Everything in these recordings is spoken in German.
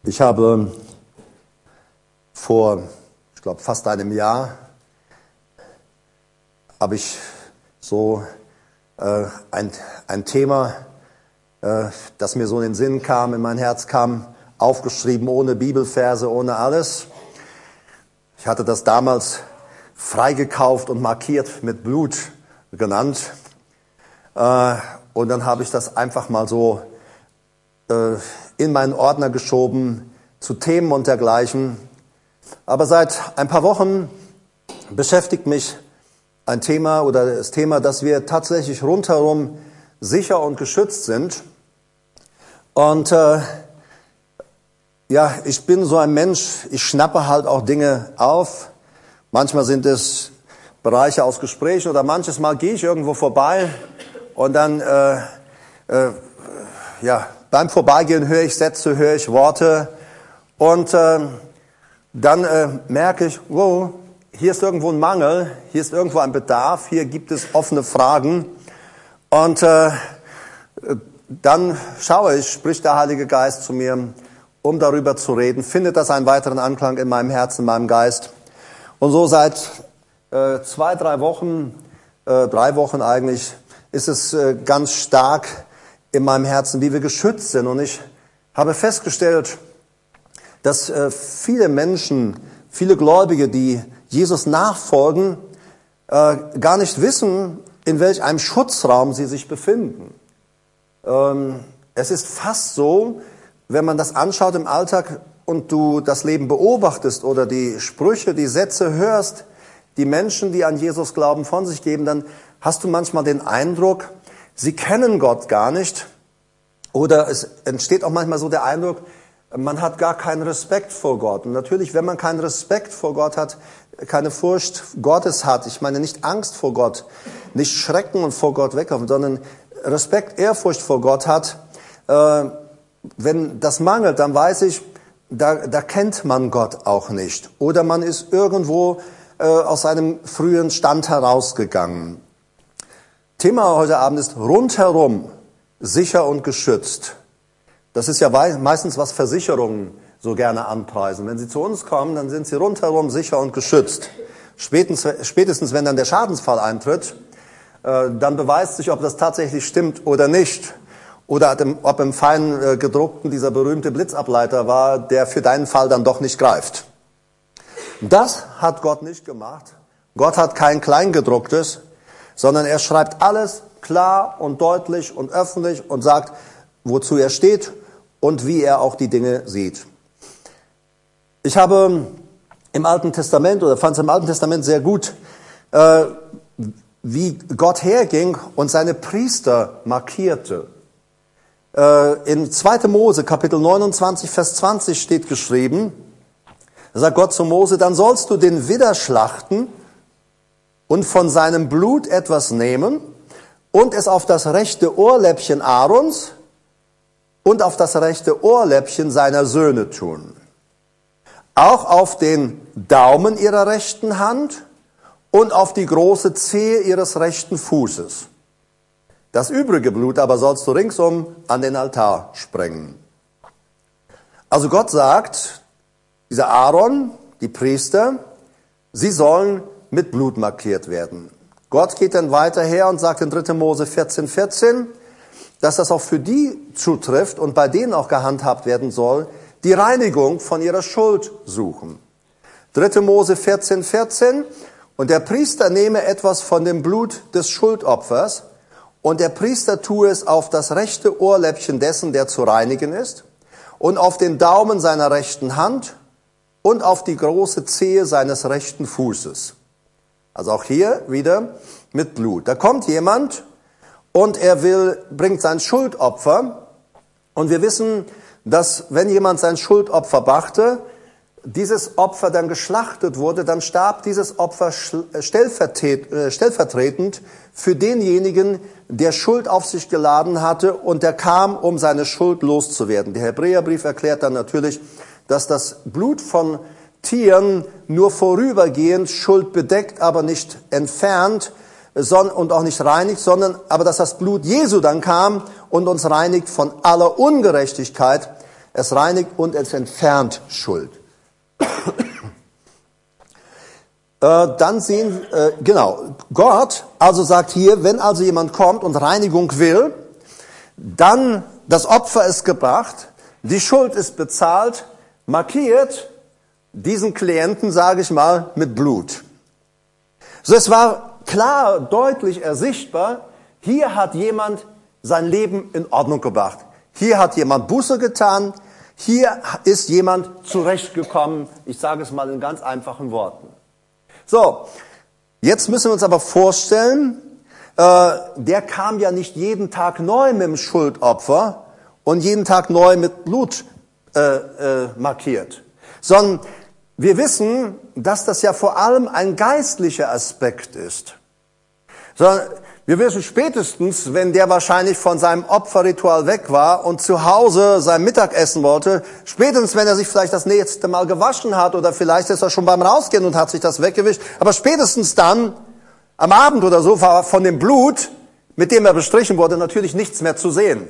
Ich habe vor, ich glaube, fast einem Jahr habe ich so ein Thema, das mir so in den Sinn kam, in mein Herz kam, aufgeschrieben, ohne Bibelverse, ohne alles. Ich hatte das damals freigekauft und markiert mit Blut genannt. Und dann habe ich das einfach mal so in meinen Ordner geschoben zu Themen und dergleichen. Aber seit ein paar Wochen beschäftigt mich ein Thema oder das Thema, dass wir tatsächlich rundherum sicher und geschützt sind. Und ich bin so ein Mensch, ich schnappe halt auch Dinge auf. Manchmal sind es Bereiche aus Gesprächen oder manches Mal gehe ich irgendwo vorbei und dann beim Vorbeigehen höre ich Sätze, höre ich Worte und dann merke ich, wow, hier ist irgendwo ein Mangel, hier ist irgendwo ein Bedarf, hier gibt es offene Fragen und dann schaue ich, spricht der Heilige Geist zu mir, um darüber zu reden, findet das einen weiteren Anklang in meinem Herzen, in meinem Geist. Und so seit 3 Wochen eigentlich, ist es ganz stark in meinem Herzen, wie wir geschützt sind. Und ich habe festgestellt, dass viele Menschen, viele Gläubige, die Jesus nachfolgen, gar nicht wissen, in welch einem Schutzraum sie sich befinden. Es ist fast so, wenn man das anschaut im Alltag und du das Leben beobachtest oder die Sprüche, die Sätze hörst, die Menschen, die an Jesus glauben, von sich geben, dann hast du manchmal den Eindruck, sie kennen Gott gar nicht. Oder es entsteht auch manchmal so der Eindruck, man hat gar keinen Respekt vor Gott. Und natürlich, wenn man keinen Respekt vor Gott hat, keine Furcht Gottes hat, ich meine nicht Angst vor Gott, nicht Schrecken und vor Gott weglaufen, sondern Respekt, Ehrfurcht vor Gott hat, wenn das mangelt, dann weiß ich, da kennt man Gott auch nicht. Oder man ist irgendwo aus seinem frühen Stand herausgegangen. Thema heute Abend ist rundherum sicher und geschützt. Das ist ja meistens, was Versicherungen so gerne anpreisen. Wenn sie zu uns kommen, dann sind sie rundherum sicher und geschützt. Spätestens wenn dann der Schadensfall eintritt, dann beweist sich, ob das tatsächlich stimmt oder nicht. Oder ob im fein gedruckten dieser berühmte Blitzableiter war, der für deinen Fall dann doch nicht greift. Das hat Gott nicht gemacht. Gott hat kein Kleingedrucktes, sondern er schreibt alles klar und deutlich und öffentlich und sagt, wozu er steht und wie er auch die Dinge sieht. Ich habe im Alten Testament oder fand es im Alten Testament sehr gut, wie Gott herging und seine Priester markierte. In 2. Mose, Kapitel 29, Vers 20 steht geschrieben, da sagt Gott zu Mose, dann sollst du den Widder schlachten und von seinem Blut etwas nehmen und es auf das rechte Ohrläppchen Aarons und auf das rechte Ohrläppchen seiner Söhne tun. Auch auf den Daumen ihrer rechten Hand und auf die große Zehe ihres rechten Fußes. Das übrige Blut aber sollst du ringsum an den Altar sprengen. Also Gott sagt, dieser Aaron, die Priester, sie sollen mit Blut markiert werden. Gott geht dann weiter her und sagt in 3. Mose 14,14, dass das auch für die zutrifft und bei denen auch gehandhabt werden soll, die Reinigung von ihrer Schuld suchen. 3. Mose 14,14, und der Priester nehme etwas von dem Blut des Schuldopfers, und der Priester tue es auf das rechte Ohrläppchen dessen, der zu reinigen ist, und auf den Daumen seiner rechten Hand und auf die große Zehe seines rechten Fußes. Also auch hier wieder mit Blut. Da kommt jemand und er bringt sein Schuldopfer. Und wir wissen, dass wenn jemand sein Schuldopfer brachte, dieses Opfer dann geschlachtet wurde, dann starb dieses Opfer stellvertretend für denjenigen, der Schuld auf sich geladen hatte und der kam, um seine Schuld loszuwerden. Der Hebräerbrief erklärt dann natürlich, dass das Blut von Tieren nur vorübergehend Schuld bedeckt, aber nicht entfernt und auch nicht reinigt, aber dass das Blut Jesu dann kam und uns reinigt von aller Ungerechtigkeit, Es reinigt und es entfernt Schuld. Dann sehen, Gott also sagt hier, wenn also jemand kommt und Reinigung will, dann das Opfer ist gebracht, die Schuld ist bezahlt, markiert diesen Klienten, sage ich mal, mit Blut. So, es war klar, deutlich ersichtbar, hier hat jemand sein Leben in Ordnung gebracht. Hier hat jemand Buße getan, hier ist jemand zurechtgekommen, ich sage es mal in ganz einfachen Worten. So, jetzt müssen wir uns aber vorstellen, der kam ja nicht jeden Tag neu mit dem Schuldopfer und jeden Tag neu mit Blut markiert, sondern wir wissen, dass das ja vor allem ein geistlicher Aspekt ist. Sondern wir wissen spätestens, wenn der wahrscheinlich von seinem Opferritual weg war und zu Hause sein Mittag essen wollte, spätestens wenn er sich vielleicht das nächste Mal gewaschen hat oder vielleicht ist er schon beim Rausgehen und hat sich das weggewischt, aber spätestens dann, am Abend oder so, war von dem Blut, mit dem er bestrichen wurde, natürlich nichts mehr zu sehen.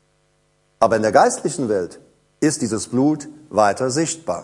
Aber in der geistlichen Welt ist dieses Blut weiter sichtbar.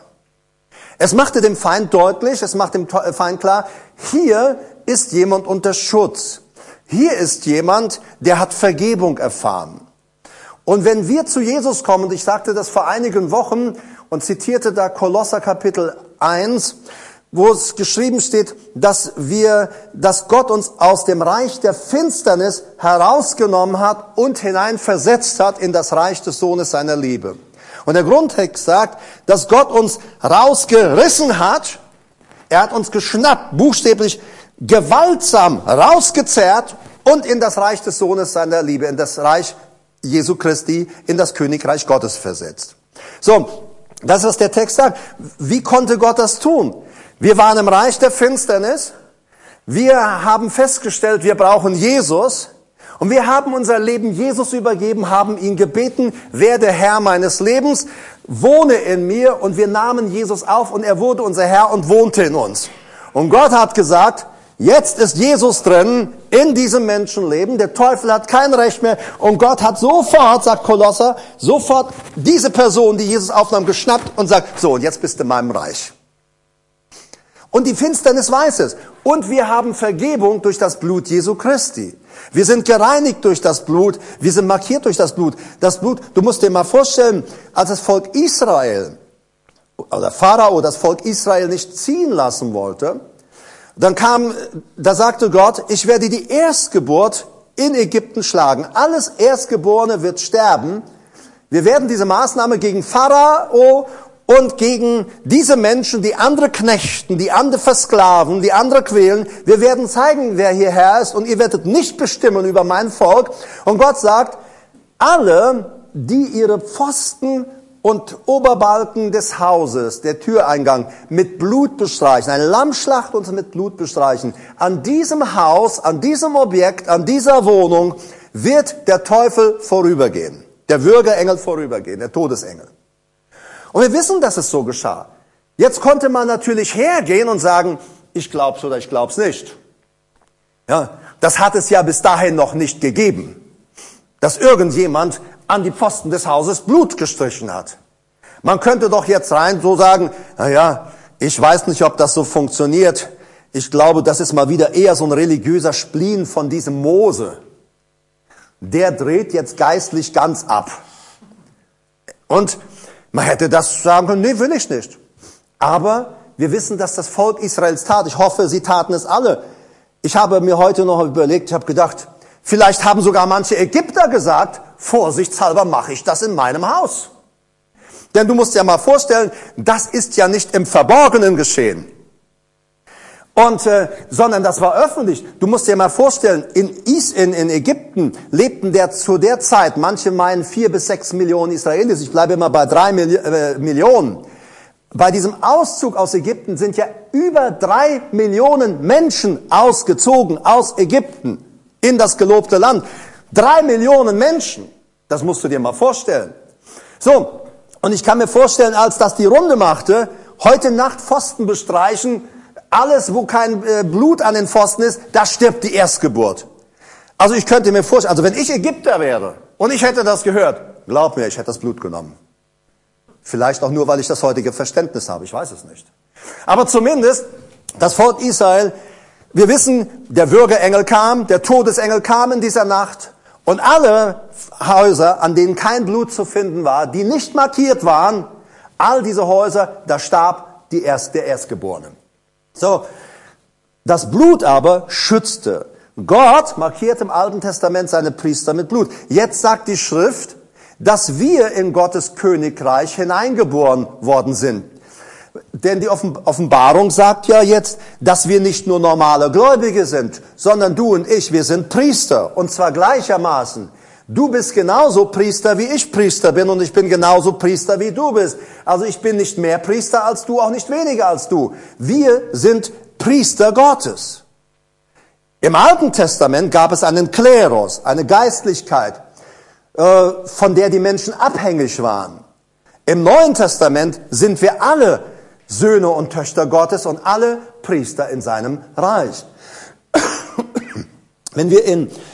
Es machte dem Feind deutlich, es macht dem Feind klar, hier ist jemand unter Schutz. Hier ist jemand, der hat Vergebung erfahren. Und wenn wir zu Jesus kommen, und ich sagte das vor einigen Wochen und zitierte da Kolosser Kapitel 1, wo es geschrieben steht, dass Gott uns aus dem Reich der Finsternis herausgenommen hat und hineinversetzt hat in das Reich des Sohnes seiner Liebe. Und der Grundtext sagt, dass Gott uns rausgerissen hat, er hat uns geschnappt, buchstäblich gewaltsam rausgezerrt und in das Reich des Sohnes seiner Liebe, in das Reich Jesu Christi, in das Königreich Gottes versetzt. So, das ist, was der Text sagt. Wie konnte Gott das tun? Wir waren im Reich der Finsternis, wir haben festgestellt, wir brauchen Jesus und wir haben unser Leben Jesus übergeben, haben ihn gebeten, werde Herr meines Lebens, wohne in mir, und wir nahmen Jesus auf und er wurde unser Herr und wohnte in uns. Und Gott hat gesagt, jetzt ist Jesus drin in diesem Menschenleben, der Teufel hat kein Recht mehr und Gott hat sofort, sagt Kolosser, sofort diese Person, die Jesus aufnahm, geschnappt und sagt, so, und jetzt bist du in meinem Reich. Und die Finsternis weiß es. Und wir haben Vergebung durch das Blut Jesu Christi. Wir sind gereinigt durch das Blut, wir sind markiert durch das Blut. Das Blut, du musst dir mal vorstellen, als das Volk Israel, oder Pharao das Volk Israel nicht ziehen lassen wollte, da sagte Gott, ich werde die Erstgeburt in Ägypten schlagen. Alles Erstgeborene wird sterben. Wir werden diese Maßnahme gegen Pharao und gegen diese Menschen, die andere knechten, die andere versklaven, die andere quälen, wir werden zeigen, wer hier Herr ist, und ihr werdet nicht bestimmen über mein Volk. Und Gott sagt, alle, die ihre Pfosten und Oberbalken des Hauses, der Türeingang, mit Blut bestreichen, eine Lammschlacht und mit Blut bestreichen, an diesem Haus, an diesem Objekt, an dieser Wohnung wird der Teufel vorübergehen, der Würgeengel vorübergehen, der Todesengel. Und wir wissen, dass es so geschah. Jetzt konnte man natürlich hergehen und sagen, ich glaub's oder ich glaub's nicht. Ja, das hat es ja bis dahin noch nicht gegeben, dass irgendjemand an die Pfosten des Hauses Blut gestrichen hat. Man könnte doch jetzt rein so sagen, naja, ich weiß nicht, ob das so funktioniert. Ich glaube, das ist mal wieder eher so ein religiöser Spleen von diesem Mose. Der dreht jetzt geistlich ganz ab. Und man hätte das sagen können, nee, will ich nicht. Aber wir wissen, dass das Volk Israels tat. Ich hoffe, sie taten es alle. Ich habe mir heute noch überlegt, ich habe gedacht, vielleicht haben sogar manche Ägypter gesagt, vorsichtshalber mache ich das in meinem Haus. Denn du musst dir mal vorstellen, das ist ja nicht im Verborgenen geschehen. Sondern das war öffentlich. Du musst dir mal vorstellen, in Ägypten lebten zu der Zeit, manche meinen 4 bis 6 Millionen Israelis, ich bleibe immer bei 3 Millionen. Bei diesem Auszug aus Ägypten sind ja über 3 Millionen Menschen ausgezogen aus Ägypten in das gelobte Land. 3 Millionen Menschen, das musst du dir mal vorstellen. So, und ich kann mir vorstellen, als das die Runde machte, heute Nacht Pfosten bestreichen, alles, wo kein Blut an den Pfosten ist, da stirbt die Erstgeburt. Also ich könnte mir vorstellen, also wenn ich Ägypter wäre und ich hätte das gehört, glaub mir, ich hätte das Blut genommen. Vielleicht auch nur, weil ich das heutige Verständnis habe, ich weiß es nicht. Aber zumindest das Volk Israel, wir wissen, der Würgeengel kam, der Todesengel kam in dieser Nacht und alle Häuser, an denen kein Blut zu finden war, die nicht markiert waren, all diese Häuser, da starb der Erstgeborene. So, das Blut aber schützte. Gott markiert im Alten Testament seine Priester mit Blut. Jetzt sagt die Schrift, dass wir in Gottes Königreich hineingeboren worden sind. Denn die Offenbarung sagt ja jetzt, dass wir nicht nur normale Gläubige sind, sondern du und ich, wir sind Priester. Und zwar gleichermaßen. Du bist genauso Priester, wie ich Priester bin, und ich bin genauso Priester, wie du bist. Also ich bin nicht mehr Priester als du, auch nicht weniger als du. Wir sind Priester Gottes. Im Alten Testament gab es einen Kleros, eine Geistlichkeit, von der die Menschen abhängig waren. Im Neuen Testament sind wir alle Söhne und Töchter Gottes und alle Priester in seinem Reich. Wenn wir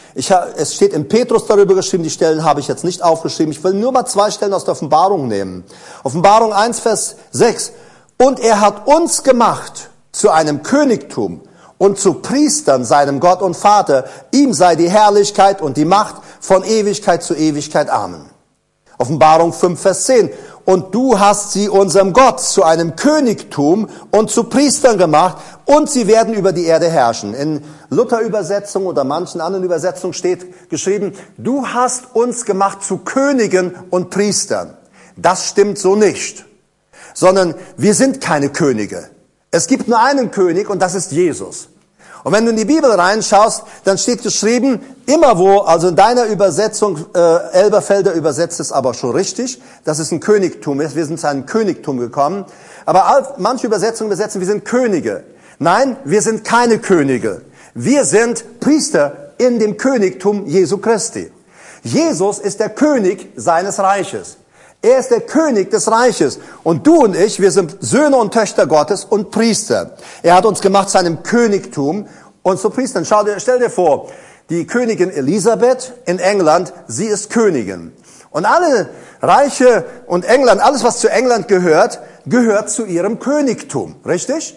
es steht in Petrus darüber geschrieben, die Stellen habe ich jetzt nicht aufgeschrieben, ich will nur mal 2 Stellen aus der Offenbarung nehmen. Offenbarung 1, Vers 6. Und er hat uns gemacht zu einem Königtum und zu Priestern seinem Gott und Vater. Ihm sei die Herrlichkeit und die Macht von Ewigkeit zu Ewigkeit. Amen. Offenbarung 5, Vers 10. Und du hast sie unserem Gott zu einem Königtum und zu Priestern gemacht, und sie werden über die Erde herrschen. In Luther-Übersetzung oder manchen anderen Übersetzungen steht geschrieben, du hast uns gemacht zu Königen und Priestern. Das stimmt so nicht, sondern wir sind keine Könige. Es gibt nur einen König, und das ist Jesus. Und wenn du in die Bibel reinschaust, dann steht geschrieben, immer wo, also in deiner Übersetzung, Elberfelder übersetzt es aber schon richtig, dass es ein Königtum ist. Wir sind zu einem Königtum gekommen. Aber manche Übersetzungen übersetzen, wir sind Könige. Nein, wir sind keine Könige. Wir sind Priester in dem Königtum Jesu Christi. Jesus ist der König seines Reiches. Er ist der König des Reiches. Und du und ich, wir sind Söhne und Töchter Gottes und Priester. Er hat uns gemacht zu einem Königtum und zu Priestern. Stell dir vor, die Königin Elisabeth in England, sie ist Königin. Und alle Reiche und England, alles was zu England gehört, gehört zu ihrem Königtum. Richtig?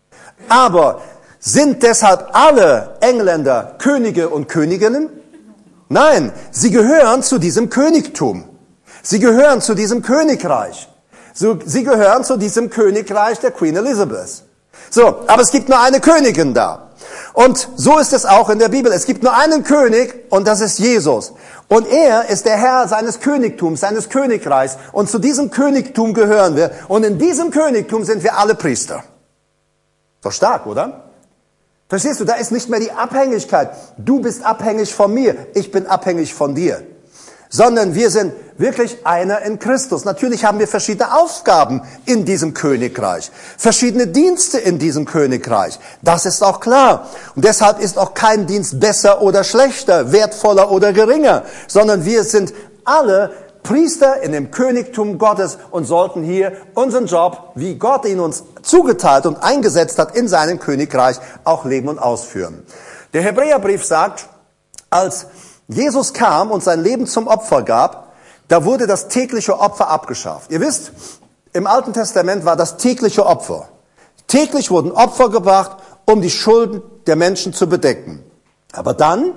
Aber sind deshalb alle Engländer Könige und Königinnen? Nein, sie gehören zu diesem Königtum. Sie gehören zu diesem Königreich. Sie gehören zu diesem Königreich der Queen Elizabeth. So, aber es gibt nur eine Königin da. Und so ist es auch in der Bibel. Es gibt nur einen König, und das ist Jesus. Und er ist der Herr seines Königtums, seines Königreichs. Und zu diesem Königtum gehören wir. Und in diesem Königtum sind wir alle Priester. Doch stark, oder? Verstehst du, da ist nicht mehr die Abhängigkeit. Du bist abhängig von mir, ich bin abhängig von dir. Sondern wir sind wirklich einer in Christus. Natürlich haben wir verschiedene Aufgaben in diesem Königreich, verschiedene Dienste in diesem Königreich. Das ist auch klar. Und deshalb ist auch kein Dienst besser oder schlechter, wertvoller oder geringer, sondern wir sind alle Priester in dem Königtum Gottes und sollten hier unseren Job, wie Gott ihn uns zugeteilt und eingesetzt hat, in seinem Königreich auch leben und ausführen. Der Hebräerbrief sagt, als Jesus kam und sein Leben zum Opfer gab, da wurde das tägliche Opfer abgeschafft. Ihr wisst, im Alten Testament war das tägliche Opfer. Täglich wurden Opfer gebracht, um die Schulden der Menschen zu bedecken. Aber dann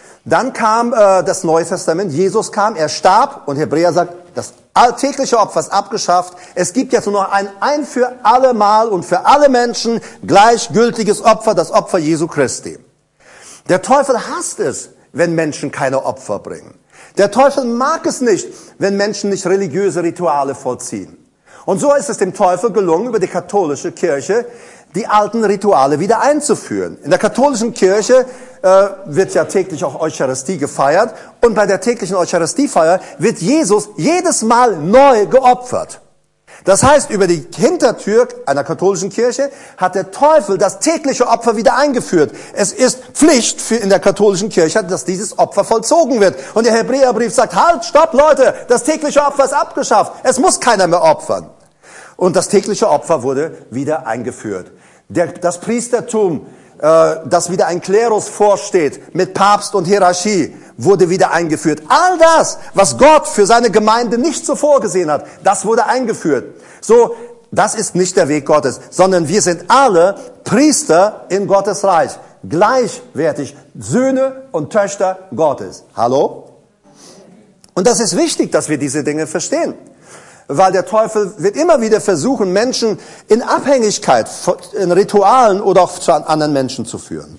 kam das Neue Testament, Jesus kam, er starb, und Hebräer sagt, das tägliche Opfer ist abgeschafft. Es gibt jetzt nur noch ein für alle Mal und für alle Menschen gleichgültiges Opfer, das Opfer Jesu Christi. Der Teufel hasst es, wenn Menschen keine Opfer bringen. Der Teufel mag es nicht, wenn Menschen nicht religiöse Rituale vollziehen. Und so ist es dem Teufel gelungen, über die katholische Kirche die alten Rituale wieder einzuführen. In der katholischen Kirche wird ja täglich auch Eucharistie gefeiert. Und bei der täglichen Eucharistiefeier wird Jesus jedes Mal neu geopfert. Das heißt, über die Hintertür einer katholischen Kirche hat der Teufel das tägliche Opfer wieder eingeführt. Es ist Pflicht in der katholischen Kirche, dass dieses Opfer vollzogen wird. Und der Hebräerbrief sagt, halt, stopp Leute, das tägliche Opfer ist abgeschafft. Es muss keiner mehr opfern. Und das tägliche Opfer wurde wieder eingeführt. Das Priestertum dass wieder ein Klerus vorsteht mit Papst und Hierarchie, wurde wieder eingeführt. All das, was Gott für seine Gemeinde nicht so vorgesehen hat, das wurde eingeführt. So, das ist nicht der Weg Gottes, sondern wir sind alle Priester in Gottes Reich. Gleichwertig, Söhne und Töchter Gottes. Hallo? Und das ist wichtig, dass wir diese Dinge verstehen. Weil der Teufel wird immer wieder versuchen, Menschen in Abhängigkeit, in Ritualen oder auch zu anderen Menschen zu führen.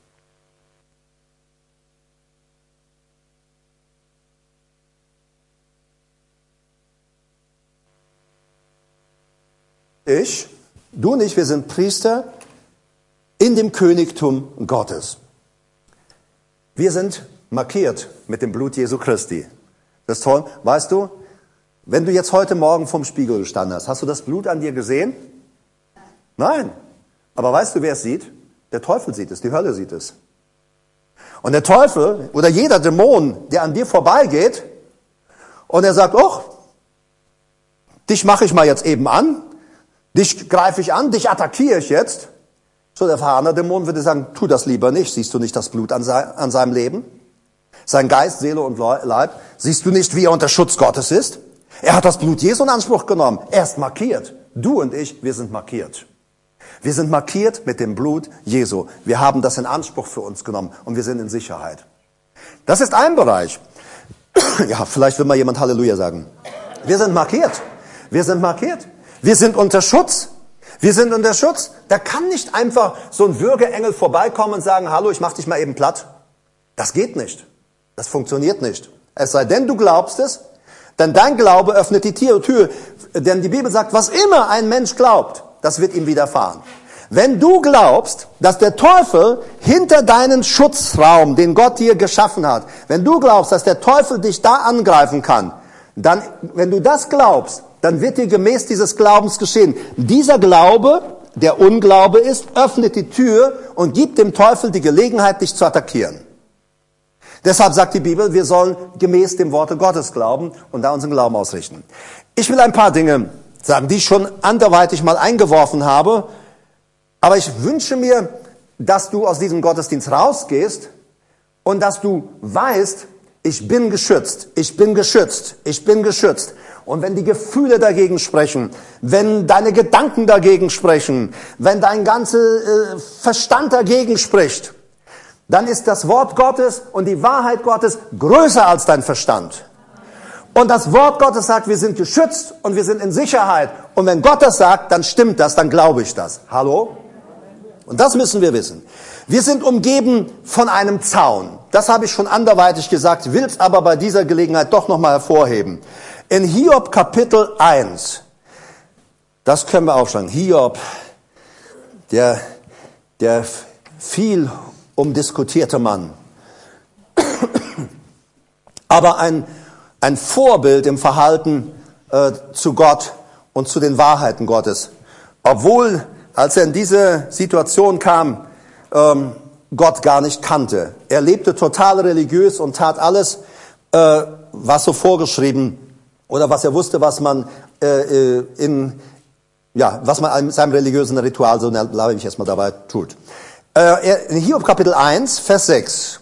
Du und ich, wir sind Priester in dem Königtum Gottes. Wir sind markiert mit dem Blut Jesu Christi. Das ist toll. Weißt du, wenn du jetzt heute Morgen vorm Spiegel gestanden hast du das Blut an dir gesehen? Nein. Aber weißt du, wer es sieht? Der Teufel sieht es, die Hölle sieht es. Und der Teufel oder jeder Dämon, der an dir vorbeigeht und er sagt, oh, dich mache ich mal jetzt eben an, dich greife ich an, dich attackiere ich jetzt. So, der erfahrene Dämon würde sagen, tu das lieber nicht. Siehst du nicht das Blut an seinem Leben? Sein Geist, Seele und Leib. Siehst du nicht, wie er unter Schutz Gottes ist? Er hat das Blut Jesu in Anspruch genommen. Er ist markiert. Du und ich, wir sind markiert. Wir sind markiert mit dem Blut Jesu. Wir haben das in Anspruch für uns genommen und wir sind in Sicherheit. Das ist ein Bereich. Ja, vielleicht will mal jemand Halleluja sagen. Wir sind markiert. Wir sind markiert. Wir sind unter Schutz. Wir sind unter Schutz. Da kann nicht einfach so ein Würgeengel vorbeikommen und sagen, hallo, ich mach dich mal eben platt. Das geht nicht. Das funktioniert nicht. Es sei denn, du glaubst es, denn dein Glaube öffnet die Tür. Denn die Bibel sagt, was immer ein Mensch glaubt, das wird ihm widerfahren. Wenn du glaubst, dass der Teufel hinter deinen Schutzraum, den Gott dir geschaffen hat, wenn du glaubst, dass der Teufel dich da angreifen kann, dann, wenn du das glaubst, dann wird dir gemäß dieses Glaubens geschehen. Dieser Glaube, der Unglaube ist, öffnet die Tür und gibt dem Teufel die Gelegenheit, dich zu attackieren. Deshalb sagt die Bibel, wir sollen gemäß dem Worte Gottes glauben und da unseren Glauben ausrichten. Ich will ein paar Dinge sagen, die ich schon anderweitig mal eingeworfen habe, aber ich wünsche mir, dass du aus diesem Gottesdienst rausgehst und dass du weißt, ich bin geschützt, ich bin geschützt, ich bin geschützt. Und wenn die Gefühle dagegen sprechen, wenn deine Gedanken dagegen sprechen, wenn dein ganzer Verstand dagegen spricht, dann ist das Wort Gottes und die Wahrheit Gottes größer als dein Verstand. Und das Wort Gottes sagt, wir sind geschützt und wir sind in Sicherheit. Und wenn Gott das sagt, dann stimmt das, dann glaube ich das. Hallo? Und das müssen wir wissen. Wir sind umgeben von einem Zaun. Das habe ich schon anderweitig gesagt, will es aber bei dieser Gelegenheit doch nochmal hervorheben. In Hiob Kapitel 1, das können wir aufschlagen. Hiob, der viel umdiskutierte Mann. Aber ein Vorbild im Verhalten zu Gott und zu den Wahrheiten Gottes. Obwohl, als er in diese Situation kam, Gott gar nicht kannte. Er lebte total religiös und tat alles, was so vorgeschrieben oder was er wusste, was man was man in seinem religiösen Ritual, so bleibe ich erstmal dabei, tut. In Hiob Kapitel 1, Vers 6.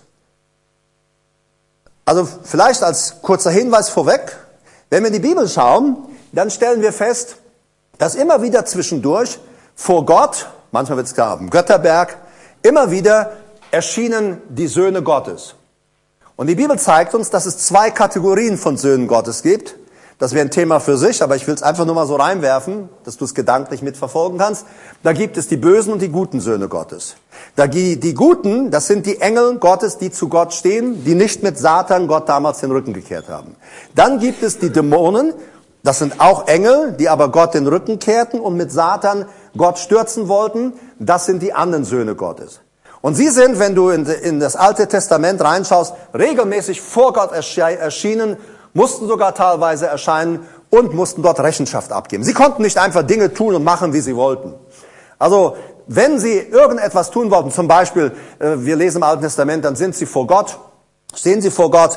Also vielleicht als kurzer Hinweis vorweg, wenn wir in die Bibel schauen, dann stellen wir fest, dass immer wieder zwischendurch vor Gott, manchmal wird es klar, am Götterberg, immer wieder erschienen die Söhne Gottes. Und die Bibel zeigt uns, dass es 2 Kategorien von Söhnen Gottes gibt. Das wäre ein Thema für sich, aber ich will es einfach nur mal so reinwerfen, dass du es gedanklich mitverfolgen kannst. Da gibt es die bösen und die guten Söhne Gottes. Die Guten, das sind die Engel Gottes, die zu Gott stehen, die nicht mit Satan Gott damals den Rücken gekehrt haben. Dann gibt es die Dämonen, das sind auch Engel, die aber Gott den Rücken kehrten und mit Satan Gott stürzen wollten. Das sind die anderen Söhne Gottes. Und sie sind, wenn du in das Alte Testament reinschaust, regelmäßig vor Gott erschienen, mussten sogar teilweise erscheinen und mussten dort Rechenschaft abgeben. Sie konnten nicht einfach Dinge tun und machen, wie sie wollten. Also, wenn sie irgendetwas tun wollten, zum Beispiel, wir lesen im Alten Testament, dann sind sie vor Gott, stehen sie vor Gott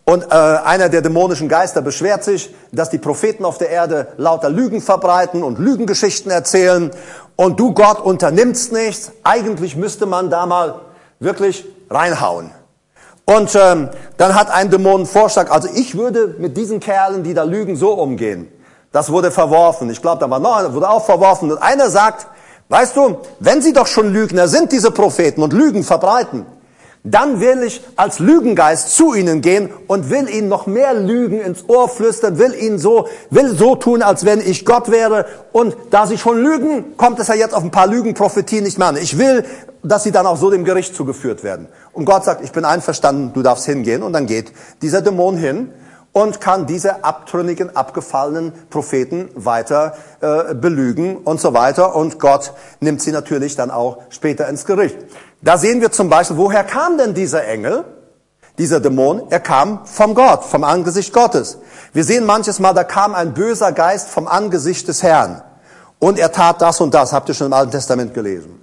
Und einer der dämonischen Geister beschwert sich, dass die Propheten auf der Erde lauter Lügen verbreiten und Lügengeschichten erzählen. Und du, Gott, unternimmst nichts. Eigentlich müsste man da mal wirklich reinhauen. Und dann hat ein Dämon einen Vorschlag, also ich würde mit diesen Kerlen, die da lügen, so umgehen. Das wurde verworfen. Ich glaube, da war noch einer, wurde auch verworfen. Und einer sagt, weißt du, wenn sie doch schon Lügner sind, diese Propheten, und Lügen verbreiten, dann will ich als Lügengeist zu ihnen gehen und will ihnen noch mehr Lügen ins Ohr flüstern, will so tun, als wenn ich Gott wäre. Und da sie schon lügen, kommt es ja jetzt auf ein paar Lügenprophetien nicht mehr an. Ich will, dass sie dann auch so dem Gericht zugeführt werden. Und Gott sagt, ich bin einverstanden, du darfst hingehen. Und dann geht dieser Dämon hin und kann diese abtrünnigen, abgefallenen Propheten weiter belügen und so weiter. Und Gott nimmt sie natürlich dann auch später ins Gericht. Da sehen wir zum Beispiel, woher kam denn dieser Engel, dieser Dämon? Er kam vom Gott, vom Angesicht Gottes. Wir sehen manches Mal, da kam ein böser Geist vom Angesicht des Herrn. Und er tat das und das, habt ihr schon im Alten Testament gelesen.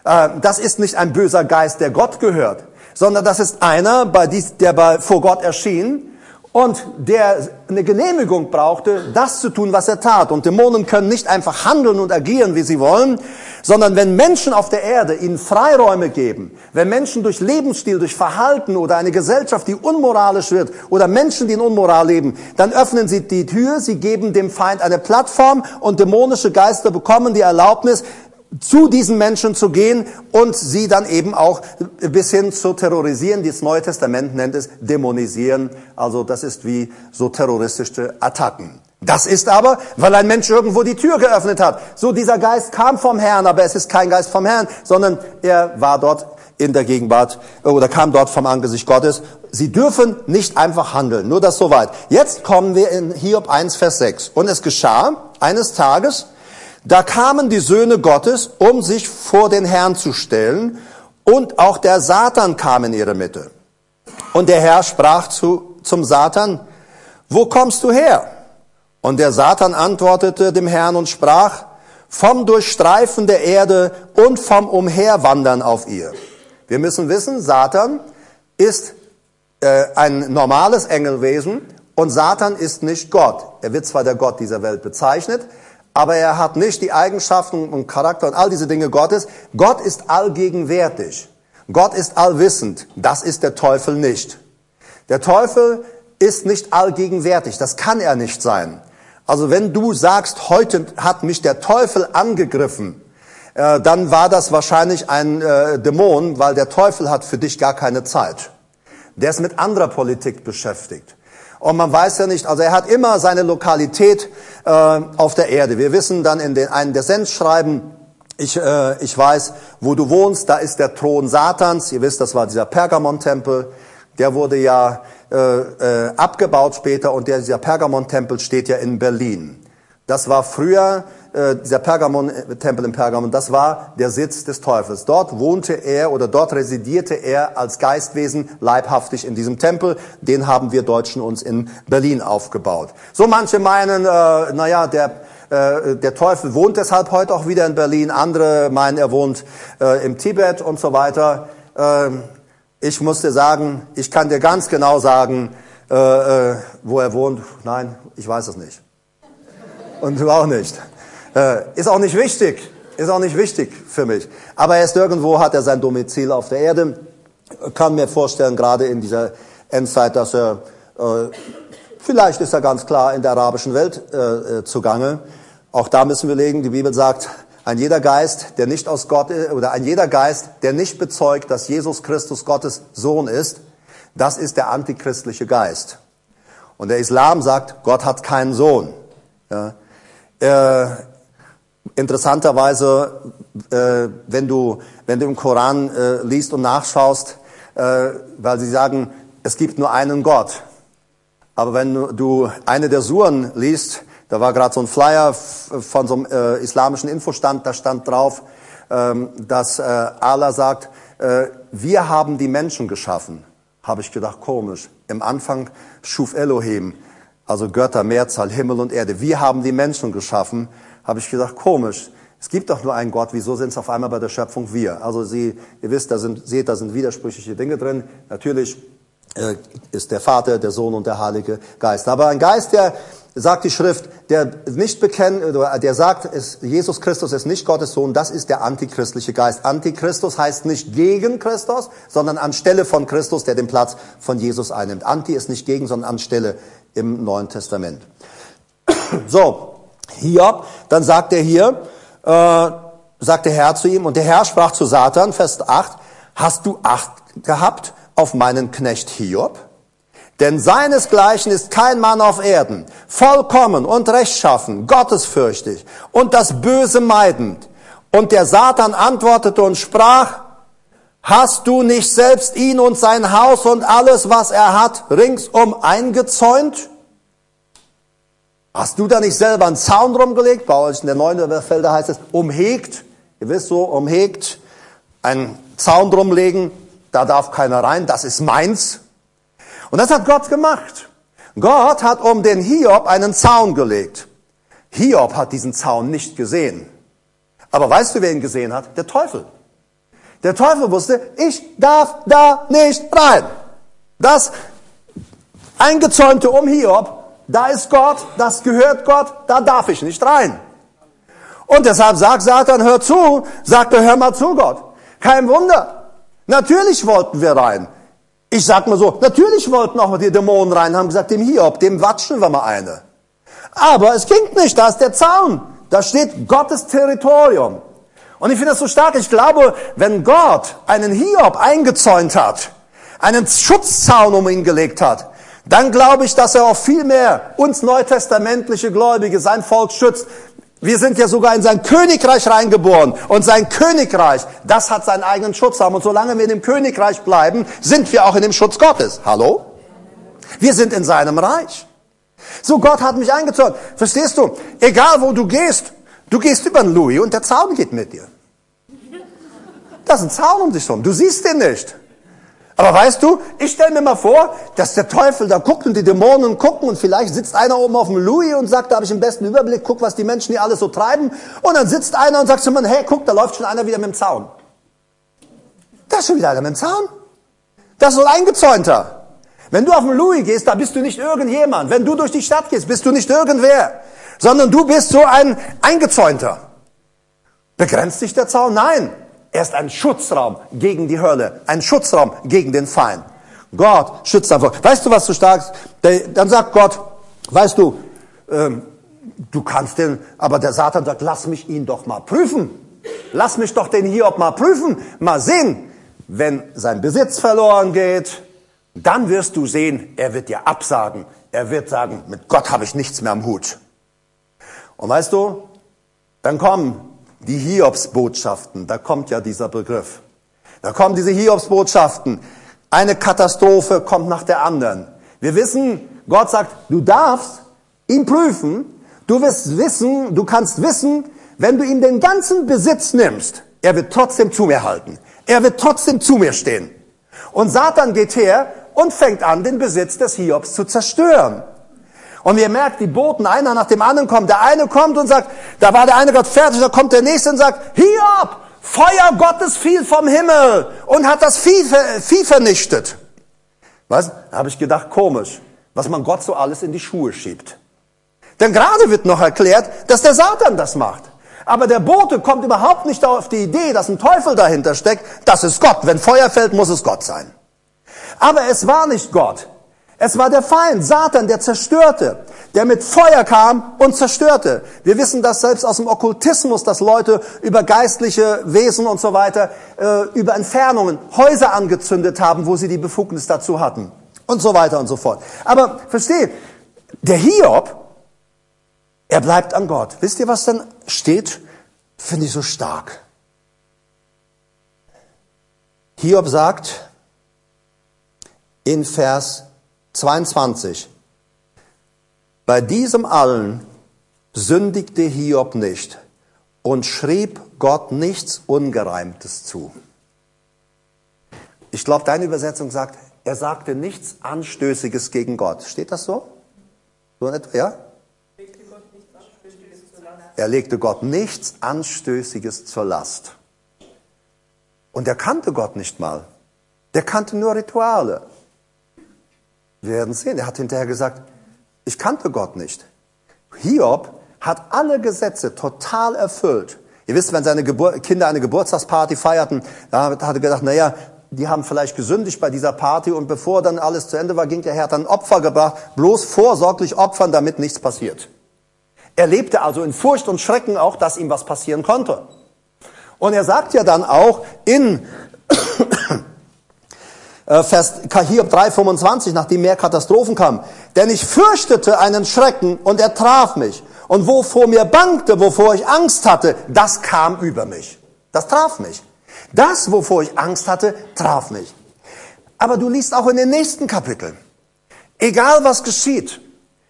Das ist nicht ein böser Geist, der Gott gehört, sondern das ist einer, der vor Gott erschien und der eine Genehmigung brauchte, das zu tun, was er tat. Und Dämonen können nicht einfach handeln und agieren, wie sie wollen, sondern wenn Menschen auf der Erde ihnen Freiräume geben, wenn Menschen durch Lebensstil, durch Verhalten oder eine Gesellschaft, die unmoralisch wird, oder Menschen, die in Unmoral leben, dann öffnen sie die Tür, sie geben dem Feind eine Plattform und dämonische Geister bekommen die Erlaubnis, zu diesen Menschen zu gehen und sie dann eben auch bis hin zu terrorisieren. Das Neue Testament nennt es dämonisieren. Also das ist wie so terroristische Attacken. Das ist aber, weil ein Mensch irgendwo die Tür geöffnet hat. So, dieser Geist kam vom Herrn, aber es ist kein Geist vom Herrn, sondern er war dort in der Gegenwart oder kam dort vom Angesicht Gottes. Sie dürfen nicht einfach handeln. Nur das soweit. Jetzt kommen wir in Hiob 1, Vers 6. Und es geschah eines Tages, da kamen die Söhne Gottes, um sich vor den Herrn zu stellen, und auch der Satan kam in ihre Mitte. Und der Herr sprach zum Satan, wo kommst du her? Und der Satan antwortete dem Herrn und sprach, vom Durchstreifen der Erde und vom Umherwandern auf ihr. Wir müssen wissen, Satan ist ein normales Engelwesen und Satan ist nicht Gott. Er wird zwar der Gott dieser Welt bezeichnet, aber er hat nicht die Eigenschaften und Charakter und all diese Dinge Gottes. Gott ist allgegenwärtig. Gott ist allwissend. Das ist der Teufel nicht. Der Teufel ist nicht allgegenwärtig. Das kann er nicht sein. Also wenn du sagst, heute hat mich der Teufel angegriffen, dann war das wahrscheinlich ein Dämon, weil der Teufel hat für dich gar keine Zeit. Der ist mit anderer Politik beschäftigt. Und man weiß ja nicht, also er hat immer seine Lokalität auf der Erde. Wir wissen dann in einem der Sendschreiben, ich weiß, wo du wohnst, da ist der Thron Satans. Ihr wisst, das war dieser Pergamon-Tempel. Der wurde ja abgebaut später und dieser Pergamon-Tempel steht ja in Berlin. Das war früher, dieser Pergamon-Tempel in Pergamon, das war der Sitz des Teufels. Dort wohnte er oder dort residierte er als Geistwesen leibhaftig in diesem Tempel. Den haben wir Deutschen uns in Berlin aufgebaut. So manche meinen, der Teufel wohnt deshalb heute auch wieder in Berlin. Andere meinen, er wohnt im Tibet und so weiter. Ich muss dir sagen, ich kann dir ganz genau sagen, wo er wohnt. Nein, ich weiß es nicht. Und du auch nicht. Ist auch nicht wichtig. Ist auch nicht wichtig für mich. Aber er ist irgendwo, hat er sein Domizil auf der Erde. Kann mir vorstellen, gerade in dieser Endzeit, dass er, vielleicht ist er ganz klar in der arabischen Welt zugange. Auch da müssen wir legen, die Bibel sagt, ein jeder Geist, der nicht aus Gott ist, oder ein jeder Geist, der nicht bezeugt, dass Jesus Christus Gottes Sohn ist, das ist der antichristliche Geist. Und der Islam sagt, Gott hat keinen Sohn. Ja. Interessanterweise, wenn du im Koran liest und nachschaust, weil sie sagen, es gibt nur einen Gott. Aber wenn du eine der Suren liest, da war gerade so ein Flyer von so einem islamischen Infostand, da stand drauf, dass Allah sagt, wir haben die Menschen geschaffen. Habe ich gedacht, komisch. Im Anfang schuf Elohim, also Götter, Mehrzahl, Himmel und Erde. Wir haben die Menschen geschaffen. Habe ich gedacht, komisch. Es gibt doch nur einen Gott. Wieso sind es auf einmal bei der Schöpfung wir? Also ihr wisst, da sind widersprüchliche Dinge drin. Natürlich ist der Vater, der Sohn und der Heilige Geist. Aber ein Geist, der, sagt die Schrift, der nicht bekennt, der sagt, Jesus Christus ist nicht Gottes Sohn, das ist der antichristliche Geist. Antichristus heißt nicht gegen Christus, sondern anstelle von Christus, der den Platz von Jesus einnimmt. Anti ist nicht gegen, sondern anstelle im Neuen Testament. So, Hiob, dann sagt er hier, sagt der Herr zu ihm, und der Herr sprach zu Satan, Vers 8, hast du Acht gehabt auf meinen Knecht Hiob? Denn seinesgleichen ist kein Mann auf Erden, vollkommen und rechtschaffen, gottesfürchtig und das Böse meidend. Und der Satan antwortete und sprach, hast du nicht selbst ihn und sein Haus und alles, was er hat, ringsum eingezäunt? Hast du da nicht selber einen Zaun rumgelegt? Bei euch in der Neuenfelder heißt es umhegt. Ihr wisst so, umhegt, einen Zaun drumlegen, da darf keiner rein, das ist meins. Und das hat Gott gemacht. Gott hat um den Hiob einen Zaun gelegt. Hiob hat diesen Zaun nicht gesehen. Aber weißt du, wer ihn gesehen hat? Der Teufel. Der Teufel wusste, ich darf da nicht rein. Das Eingezäunte um Hiob, da ist Gott, das gehört Gott, da darf ich nicht rein. Und deshalb sagt Satan, hör zu, sagt er, hör mal zu, Gott. Kein Wunder. Natürlich wollten wir rein. Ich sag mal so, natürlich wollten auch die Dämonen rein, haben gesagt, dem Hiob, dem watschen wir mal eine. Aber es ging nicht, da ist der Zaun. Da steht Gottes Territorium. Und ich finde das so stark. Ich glaube, wenn Gott einen Hiob eingezäunt hat, einen Schutzzaun um ihn gelegt hat, dann glaube ich, dass er auch viel mehr uns neutestamentliche Gläubige, sein Volk schützt. Wir sind ja sogar in sein Königreich reingeboren. Und sein Königreich, das hat seinen eigenen Schutz haben. Und solange wir in dem Königreich bleiben, sind wir auch in dem Schutz Gottes. Hallo? Wir sind in seinem Reich. So, Gott hat mich eingezäunt. Verstehst du? Egal wo du gehst über den Louis und der Zaun geht mit dir. Da ist ein Zaun um dich herum. Du siehst den nicht. Aber weißt du, ich stelle mir mal vor, dass der Teufel da guckt und die Dämonen gucken und vielleicht sitzt einer oben auf dem Louis und sagt, da habe ich den besten Überblick, guck, was die Menschen hier alles so treiben. Und dann sitzt einer und sagt zu mir, hey, guck, da läuft schon einer wieder mit dem Zaun. Da ist schon wieder einer mit dem Zaun. Das ist so ein Eingezäunter. Wenn du auf dem Louis gehst, da bist du nicht irgendjemand. Wenn du durch die Stadt gehst, bist du nicht irgendwer. Sondern du bist so ein Eingezäunter. Begrenzt dich der Zaun? Nein. Er ist ein Schutzraum gegen die Hölle, ein Schutzraum gegen den Feind. Gott schützt einfach. Weißt du, was du stark ist? Dann sagt Gott, weißt du, du kannst den, aber der Satan sagt, lass mich ihn doch mal prüfen. Lass mich doch den Hiob mal prüfen, mal sehen. Wenn sein Besitz verloren geht, dann wirst du sehen, er wird dir absagen. Er wird sagen, mit Gott habe ich nichts mehr am Hut. Und weißt du, dann kommen die Hiobsbotschaften, da kommt ja dieser Begriff. Da kommen diese Hiobsbotschaften. Eine Katastrophe kommt nach der anderen. Wir wissen, Gott sagt, du darfst ihn prüfen. Du wirst wissen, du kannst wissen, wenn du ihm den ganzen Besitz nimmst, er wird trotzdem zu mir halten. Er wird trotzdem zu mir stehen. Und Satan geht her und fängt an, den Besitz des Hiobs zu zerstören. Und ihr merkt, die Boten, einer nach dem anderen kommen. Der eine kommt und sagt, da war der eine gerade fertig, da kommt der nächste und sagt, Hiob, Feuer Gottes fiel vom Himmel und hat das Vieh vernichtet. Was? Da habe ich gedacht, komisch, was man Gott so alles in die Schuhe schiebt. Denn gerade wird noch erklärt, dass der Satan das macht. Aber der Bote kommt überhaupt nicht auf die Idee, dass ein Teufel dahinter steckt. Das ist Gott. Wenn Feuer fällt, muss es Gott sein. Aber es war nicht Gott. Es war der Feind, Satan, der zerstörte, der mit Feuer kam und zerstörte. Wir wissen das selbst aus dem Okkultismus, dass Leute über geistliche Wesen und so weiter, über Entfernungen Häuser angezündet haben, wo sie die Befugnis dazu hatten und so weiter und so fort. Aber versteht, der Hiob, er bleibt an Gott. Wisst ihr, was dann steht? Finde ich so stark. Hiob sagt in Vers 22. Bei diesem allen sündigte Hiob nicht und schrieb Gott nichts Ungereimtes zu. Ich glaube, deine Übersetzung sagt, er sagte nichts Anstößiges gegen Gott. Steht das so? So in etwa, ja? Er legte Gott nichts Anstößiges zur Last. Und er kannte Gott nicht mal. Der kannte nur Rituale. Wir werden sehen. Er hat hinterher gesagt, ich kannte Gott nicht. Hiob hat alle Gesetze total erfüllt. Ihr wisst, wenn seine Kinder eine Geburtstagsparty feierten, da hat er gedacht, naja, die haben vielleicht gesündigt bei dieser Party und bevor dann alles zu Ende war, ging der Herr, hat dann Opfer gebracht, bloß vorsorglich opfern, damit nichts passiert. Er lebte also in Furcht und Schrecken auch, dass ihm was passieren konnte. Und er sagt ja dann auch in Hiob 3,25, nachdem mehr Katastrophen kamen, denn ich fürchtete einen Schrecken und er traf mich. Und wovor mir bangte, wovor ich Angst hatte, das kam über mich. Das traf mich. Das, wovor ich Angst hatte, traf mich. Aber du liest auch in den nächsten Kapiteln. Egal was geschieht,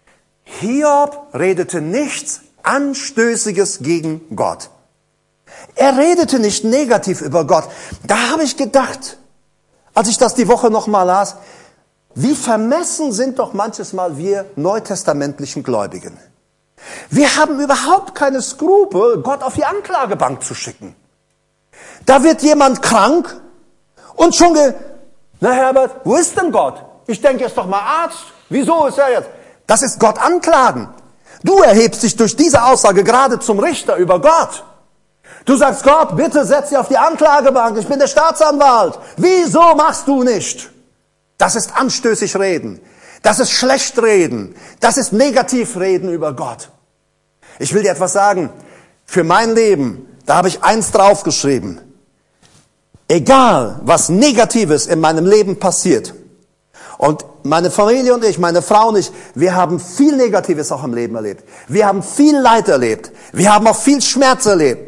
Hiob redete nichts Anstößiges gegen Gott. Er redete nicht negativ über Gott. Da habe ich gedacht, als ich das die Woche nochmal las, wie vermessen sind doch manches Mal wir neutestamentlichen Gläubigen. Wir haben überhaupt keine Skrupel, Gott auf die Anklagebank zu schicken. Da wird jemand krank und schon na Herbert, wo ist denn Gott? Ich denke, er ist doch mal Arzt. Wieso ist er jetzt? Das ist Gott anklagen. Du erhebst dich durch diese Aussage gerade zum Richter über Gott. Du sagst, Gott, bitte setz dich auf die Anklagebank. Ich bin der Staatsanwalt. Wieso machst du nicht? Das ist anstößig reden. Das ist schlecht reden. Das ist negativ reden über Gott. Ich will dir etwas sagen. Für mein Leben, da habe ich eins draufgeschrieben. Egal, was Negatives in meinem Leben passiert. Und meine Familie und ich, meine Frau und ich, wir haben viel Negatives auch im Leben erlebt. Wir haben viel Leid erlebt. Wir haben auch viel Schmerz erlebt.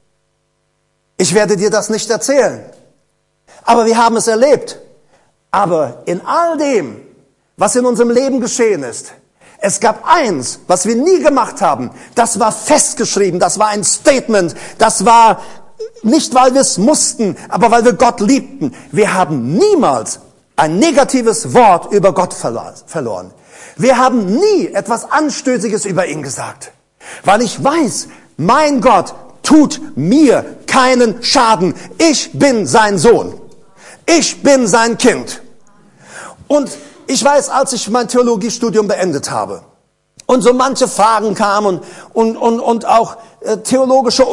Ich werde dir das nicht erzählen. Aber wir haben es erlebt. Aber in all dem, was in unserem Leben geschehen ist, es gab eins, was wir nie gemacht haben. Das war festgeschrieben, das war ein Statement, das war nicht, weil wir es mussten, aber weil wir Gott liebten. Wir haben niemals ein negatives Wort über Gott verloren. Wir haben nie etwas Anstößiges über ihn gesagt. Weil ich weiß, mein Gott tut mir keinen Schaden. Ich bin sein Sohn. Ich bin sein Kind. Und ich weiß, als ich mein Theologiestudium beendet habe und so manche Fragen kamen und auch theologische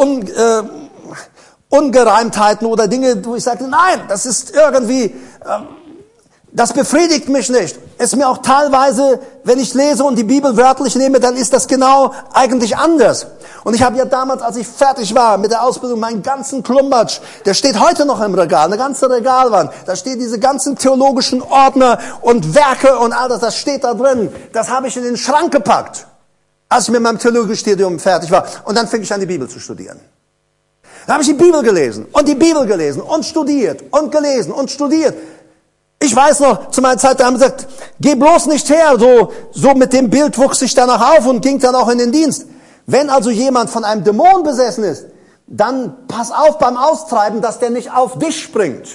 Ungereimtheiten oder Dinge, wo ich sagte, nein, das ist irgendwie, das befriedigt mich nicht. Es ist mir auch teilweise, wenn ich lese und die Bibel wörtlich nehme, dann ist das genau eigentlich anders. Und ich habe ja damals, als ich fertig war mit der Ausbildung, meinen ganzen Klumbatsch, der steht heute noch im Regal, eine ganze Regalwand. Da stehen diese ganzen theologischen Ordner und Werke und all das steht da drin. Das habe ich in den Schrank gepackt, als ich mit meinem Theologiestudium fertig war. Und dann fing ich an, die Bibel zu studieren. Da habe ich die Bibel gelesen und studiert und gelesen und studiert. Ich weiß noch, zu meiner Zeit, da haben sie gesagt, geh bloß nicht her, so mit dem Bild wuchs ich danach auf und ging dann auch in den Dienst. Wenn also jemand von einem Dämon besessen ist, dann pass auf beim Austreiben, dass der nicht auf dich springt.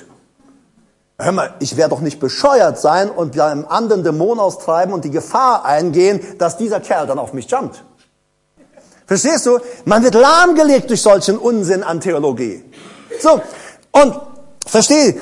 Hör mal, ich werde doch nicht bescheuert sein und bei einem anderen Dämon austreiben und die Gefahr eingehen, dass dieser Kerl dann auf mich jumpt. Verstehst du? Man wird lahmgelegt durch solchen Unsinn an Theologie. So, und versteh,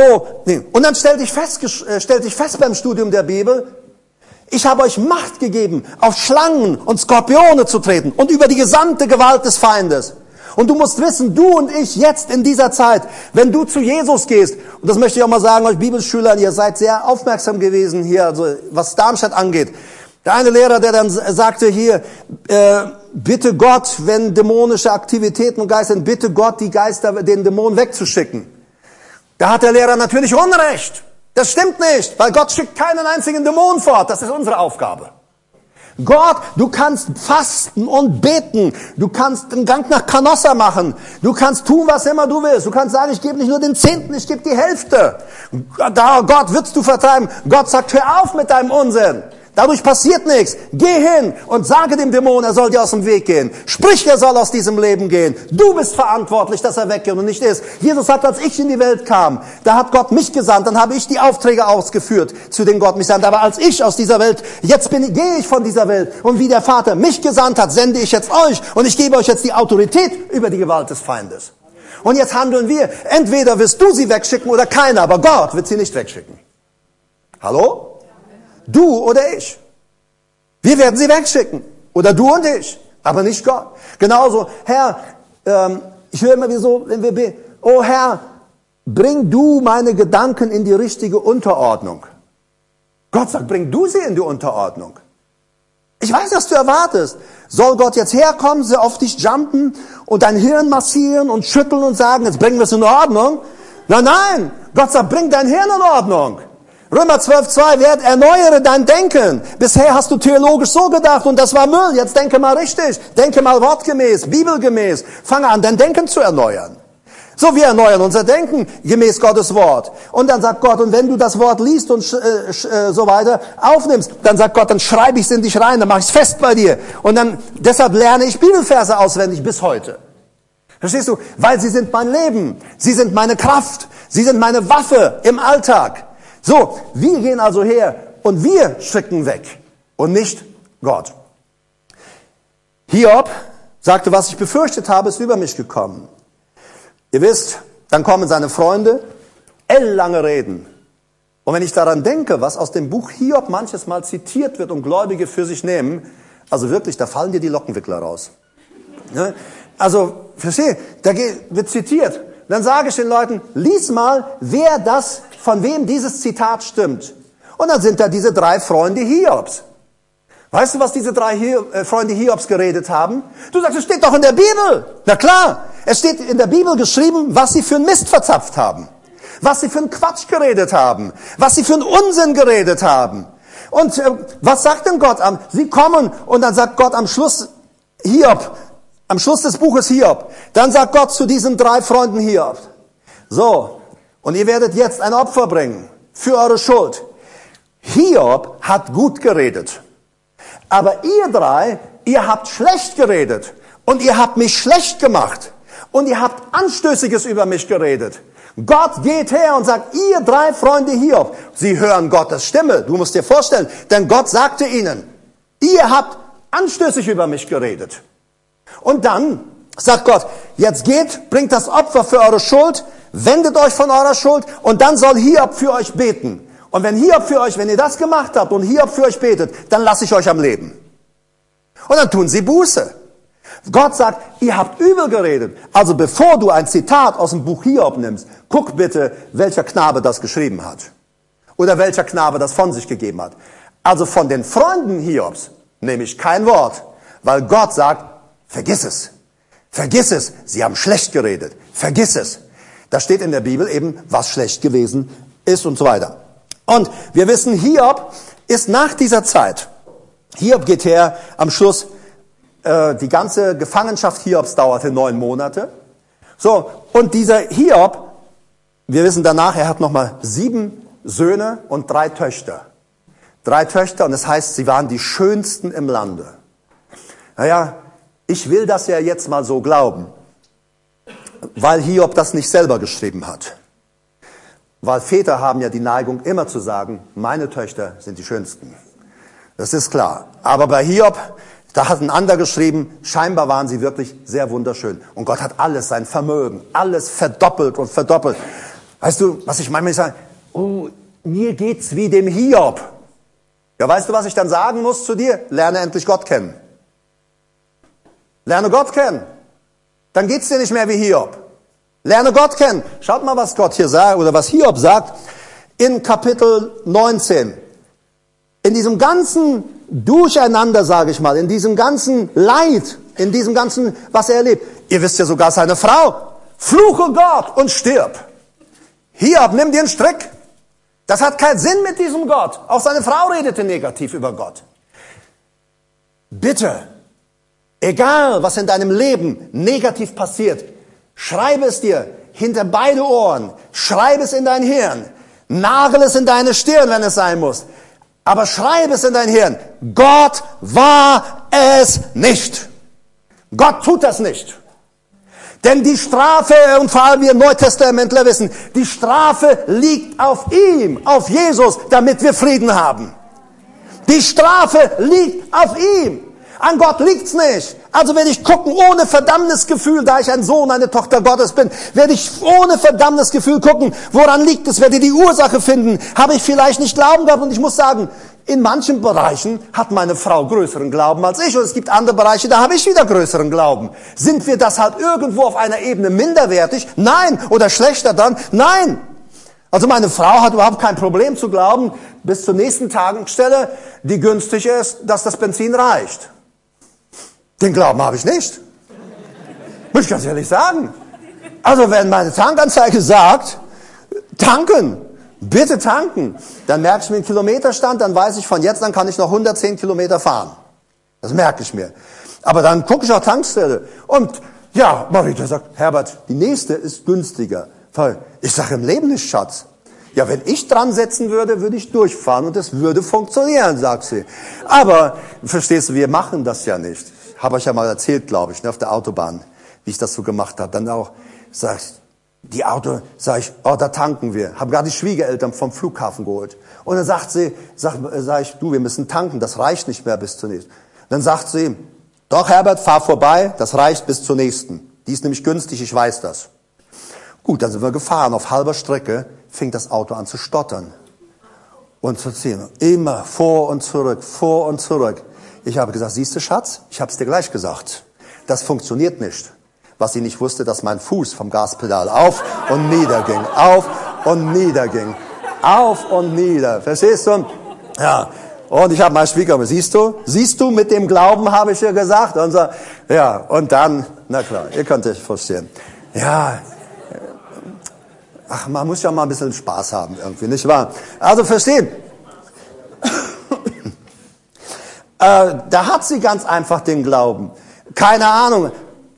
und dann stell dich fest beim Studium der Bibel, ich habe euch Macht gegeben, auf Schlangen und Skorpione zu treten und über die gesamte Gewalt des Feindes. Und du musst wissen, du und ich jetzt in dieser Zeit, wenn du zu Jesus gehst, und das möchte ich auch mal sagen, euch Bibelschülern, ihr seid sehr aufmerksam gewesen hier, also was Darmstadt angeht. Der eine Lehrer, der dann sagte hier, bitte Gott, wenn dämonische Aktivitäten und Geister sind, bitte Gott, die Geister, den Dämon wegzuschicken. Da hat der Lehrer natürlich Unrecht. Das stimmt nicht, weil Gott schickt keinen einzigen Dämon fort. Das ist unsere Aufgabe. Gott, du kannst fasten und beten. Du kannst einen Gang nach Canossa machen. Du kannst tun, was immer du willst. Du kannst sagen, ich gebe nicht nur den Zehnten, ich gebe die Hälfte. Gott wird's du vertreiben. Gott sagt, hör auf mit deinem Unsinn. Dadurch passiert nichts. Geh hin und sage dem Dämon, er soll dir aus dem Weg gehen. Sprich, er soll aus diesem Leben gehen. Du bist verantwortlich, dass er weggeht und nicht ist. Jesus sagt, als ich in die Welt kam, da hat Gott mich gesandt, dann habe ich die Aufträge ausgeführt, zu denen Gott mich sandt. Aber als ich aus dieser Welt, gehe ich von dieser Welt. Und wie der Vater mich gesandt hat, sende ich jetzt euch. Und ich gebe euch jetzt die Autorität über die Gewalt des Feindes. Und jetzt handeln wir. Entweder wirst du sie wegschicken oder keiner, aber Gott wird sie nicht wegschicken. Hallo? Du oder ich. Wir werden sie wegschicken. Oder du und ich. Aber nicht Gott. Genauso, Herr, ich höre immer wieder so, wenn wir beten, oh Herr, bring du meine Gedanken in die richtige Unterordnung. Gott sagt, bring du sie in die Unterordnung. Ich weiß, was du erwartest. Soll Gott jetzt herkommen, sie auf dich jumpen und dein Hirn massieren und schütteln und sagen, jetzt bringen wir es in Ordnung? Nein, nein. Gott sagt, bring dein Hirn in Ordnung. Römer 12,2, erneuere dein Denken. Bisher hast du theologisch so gedacht und das war Müll. Jetzt denke mal richtig. Denke mal wortgemäß, bibelgemäß. Fange an, dein Denken zu erneuern. So, wir erneuern unser Denken gemäß Gottes Wort. Und dann sagt Gott, und wenn du das Wort liest und so weiter aufnimmst, dann sagt Gott, dann schreibe ich es in dich rein, dann mache ich es fest bei dir. Und dann, deshalb lerne ich Bibelverse auswendig bis heute. Verstehst du? Weil sie sind mein Leben. Sie sind meine Kraft. Sie sind meine Waffe im Alltag. So, wir gehen also her und wir schicken weg und nicht Gott. Hiob sagte, was ich befürchtet habe, ist über mich gekommen. Ihr wisst, dann kommen seine Freunde, ellenlange Reden. Und wenn ich daran denke, was aus dem Buch Hiob manches Mal zitiert wird und Gläubige für sich nehmen, also wirklich, da fallen dir die Lockenwickler raus. Also, verstehe, da wird zitiert. Dann sage ich den Leuten, lies mal, von wem dieses Zitat stimmt. Und dann sind da diese 3 Freunde Hiobs. Weißt du, was diese 3 Freunde Hiobs geredet haben? Du sagst, es steht doch in der Bibel. Na klar, es steht in der Bibel geschrieben, was sie für einen Mist verzapft haben. Was sie für einen Quatsch geredet haben. Was sie für einen Unsinn geredet haben. Und was sagt denn Gott? Sie kommen und dann sagt Gott am Schluss des Buches Hiob, dann sagt Gott zu diesen 3 Freunden Hiob, so, und ihr werdet jetzt ein Opfer bringen für eure Schuld. Hiob hat gut geredet. Aber ihr 3, ihr habt schlecht geredet. Und ihr habt mich schlecht gemacht. Und ihr habt Anstößiges über mich geredet. Gott geht her und sagt, ihr 3 Freunde Hiob, sie hören Gottes Stimme. Du musst dir vorstellen, denn Gott sagte ihnen, ihr habt anstößig über mich geredet. Und dann sagt Gott, jetzt geht, bringt das Opfer für eure Schuld, wendet euch von eurer Schuld und dann soll Hiob für euch beten. Und wenn ihr das gemacht habt und Hiob für euch betet, dann lasse ich euch am Leben. Und dann tun sie Buße. Gott sagt, ihr habt übel geredet. Also bevor du ein Zitat aus dem Buch Hiob nimmst, guck bitte, welcher Knabe das geschrieben hat. Oder welcher Knabe das von sich gegeben hat. Also von den Freunden Hiobs nehme ich kein Wort, weil Gott sagt, vergiss es. Vergiss es. Sie haben schlecht geredet. Vergiss es. Da steht in der Bibel eben, was schlecht gewesen ist und so weiter. Und wir wissen, Hiob ist nach dieser Zeit. Hiob geht her, am Schluss, die ganze Gefangenschaft Hiobs dauerte 9 Monate. So, und dieser Hiob, wir wissen danach, er hat nochmal 7 Söhne und 3 Töchter. 3 Töchter und das heißt, sie waren die schönsten im Lande. Naja, ich will das ja jetzt mal so glauben, weil Hiob das nicht selber geschrieben hat. Weil Väter haben ja die Neigung immer zu sagen, meine Töchter sind die schönsten. Das ist klar. Aber bei Hiob, da hat ein anderer geschrieben, scheinbar waren sie wirklich sehr wunderschön. Und Gott hat alles, sein Vermögen, alles verdoppelt und verdoppelt. Weißt du, was ich manchmal sage? Oh, mir geht's wie dem Hiob. Ja, weißt du, was ich dann sagen muss zu dir? Lerne endlich Gott kennen. Lerne Gott kennen. Dann geht's dir nicht mehr wie Hiob. Lerne Gott kennen. Schaut mal, was Gott hier sagt, oder was Hiob sagt, in Kapitel 19. In diesem ganzen Durcheinander, sage ich mal, in diesem ganzen Leid, in diesem ganzen, was er erlebt. Ihr wisst ja sogar seine Frau. Fluche Gott und stirb. Hiob, nimm dir einen Strick. Das hat keinen Sinn mit diesem Gott. Auch seine Frau redete negativ über Gott. Bitte, egal was in deinem Leben negativ passiert, schreibe es dir hinter beide Ohren, schreibe es in dein Hirn, nagel es in deine Stirn, wenn es sein muss. Aber schreibe es in dein Hirn. Gott war es nicht. Gott tut das nicht. Denn die Strafe, und vor allem wir Neutestamentler wissen, die Strafe liegt auf ihm, auf Jesus, damit wir Frieden haben. Die Strafe liegt auf ihm. An Gott liegt's nicht. Also werde ich gucken ohne Verdammnisgefühl, da ich ein Sohn, eine Tochter Gottes bin, werde ich ohne Verdammnisgefühl gucken, woran liegt es, werde die Ursache finden. Habe ich vielleicht nicht Glauben gehabt und ich muss sagen, In manchen Bereichen hat meine Frau größeren Glauben als ich und es gibt andere Bereiche, da habe ich wieder größeren Glauben. Sind wir deshalb irgendwo auf einer Ebene minderwertig? Nein. Oder schlechter dann? Nein. Also meine Frau hat überhaupt kein Problem zu glauben, bis zur nächsten Tankstelle, die günstig ist, dass das Benzin reicht. Den Glauben habe ich nicht. Muss ich ganz ehrlich sagen. Also wenn meine Tankanzeige sagt, tanken, bitte tanken, dann merke ich mir den Kilometerstand, dann weiß ich, von jetzt an kann ich noch 110 Kilometer fahren. Das merke ich mir. Aber dann gucke ich auf Tankstelle und ja, Marita sagt, Herbert, die nächste ist günstiger. Ich sage im Leben nicht, Schatz. Ja, wenn ich dran setzen würde, würde ich durchfahren und es würde funktionieren, sagt sie. Aber, verstehst du, wir machen das ja nicht. Habe euch ja mal erzählt, glaube ich, auf der Autobahn, wie ich das so gemacht habe. Dann auch, sag ich, sag ich, oh, da tanken wir. Habe gerade die Schwiegereltern vom Flughafen geholt. Und dann sag ich, du, wir müssen tanken, das reicht nicht mehr bis zur nächsten. Dann sagt sie, doch Herbert, fahr vorbei, das reicht bis zur nächsten. Die ist nämlich günstig, ich weiß das. Gut, dann sind wir gefahren. Auf halber Strecke fing das Auto an zu stottern und zu ziehen. Immer vor und zurück, vor und zurück. Ich habe gesagt, siehst du, Schatz, ich habe es dir gleich gesagt. Das funktioniert nicht. Was sie nicht wusste, dass mein Fuß vom Gaspedal auf und nieder ging. Auf und nieder ging. Auf und nieder. Verstehst du? Ja. Und ich habe meine Schwiegermutter, siehst du, mit dem Glauben habe ich dir gesagt. Und so, ja, und dann, na klar, ihr könnt euch verstehen. Ja, ach, man muss ja mal ein bisschen Spaß haben irgendwie, nicht wahr? Also verstehen. Da hat sie ganz einfach den Glauben. Keine Ahnung.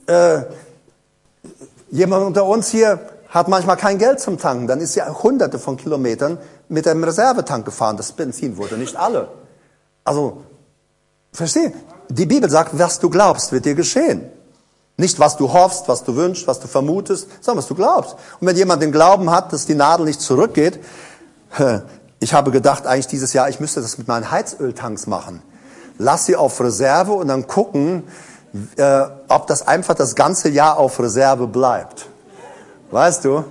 Jemand unter uns hier hat manchmal kein Geld zum Tanken. Dann ist sie hunderte von Kilometern mit einem Reservetank gefahren. Das Benzin wurde nicht alle. Also, versteh? Die Bibel sagt, was du glaubst, wird dir geschehen. Nicht, was du hoffst, was du wünschst, was du vermutest, sondern was du glaubst. Und wenn jemand den Glauben hat, dass die Nadel nicht zurückgeht, ich habe gedacht, eigentlich dieses Jahr, ich müsste das mit meinen Heizöltanks machen. Lass sie auf Reserve und dann gucken, ob das einfach das ganze Jahr auf Reserve bleibt. Weißt du,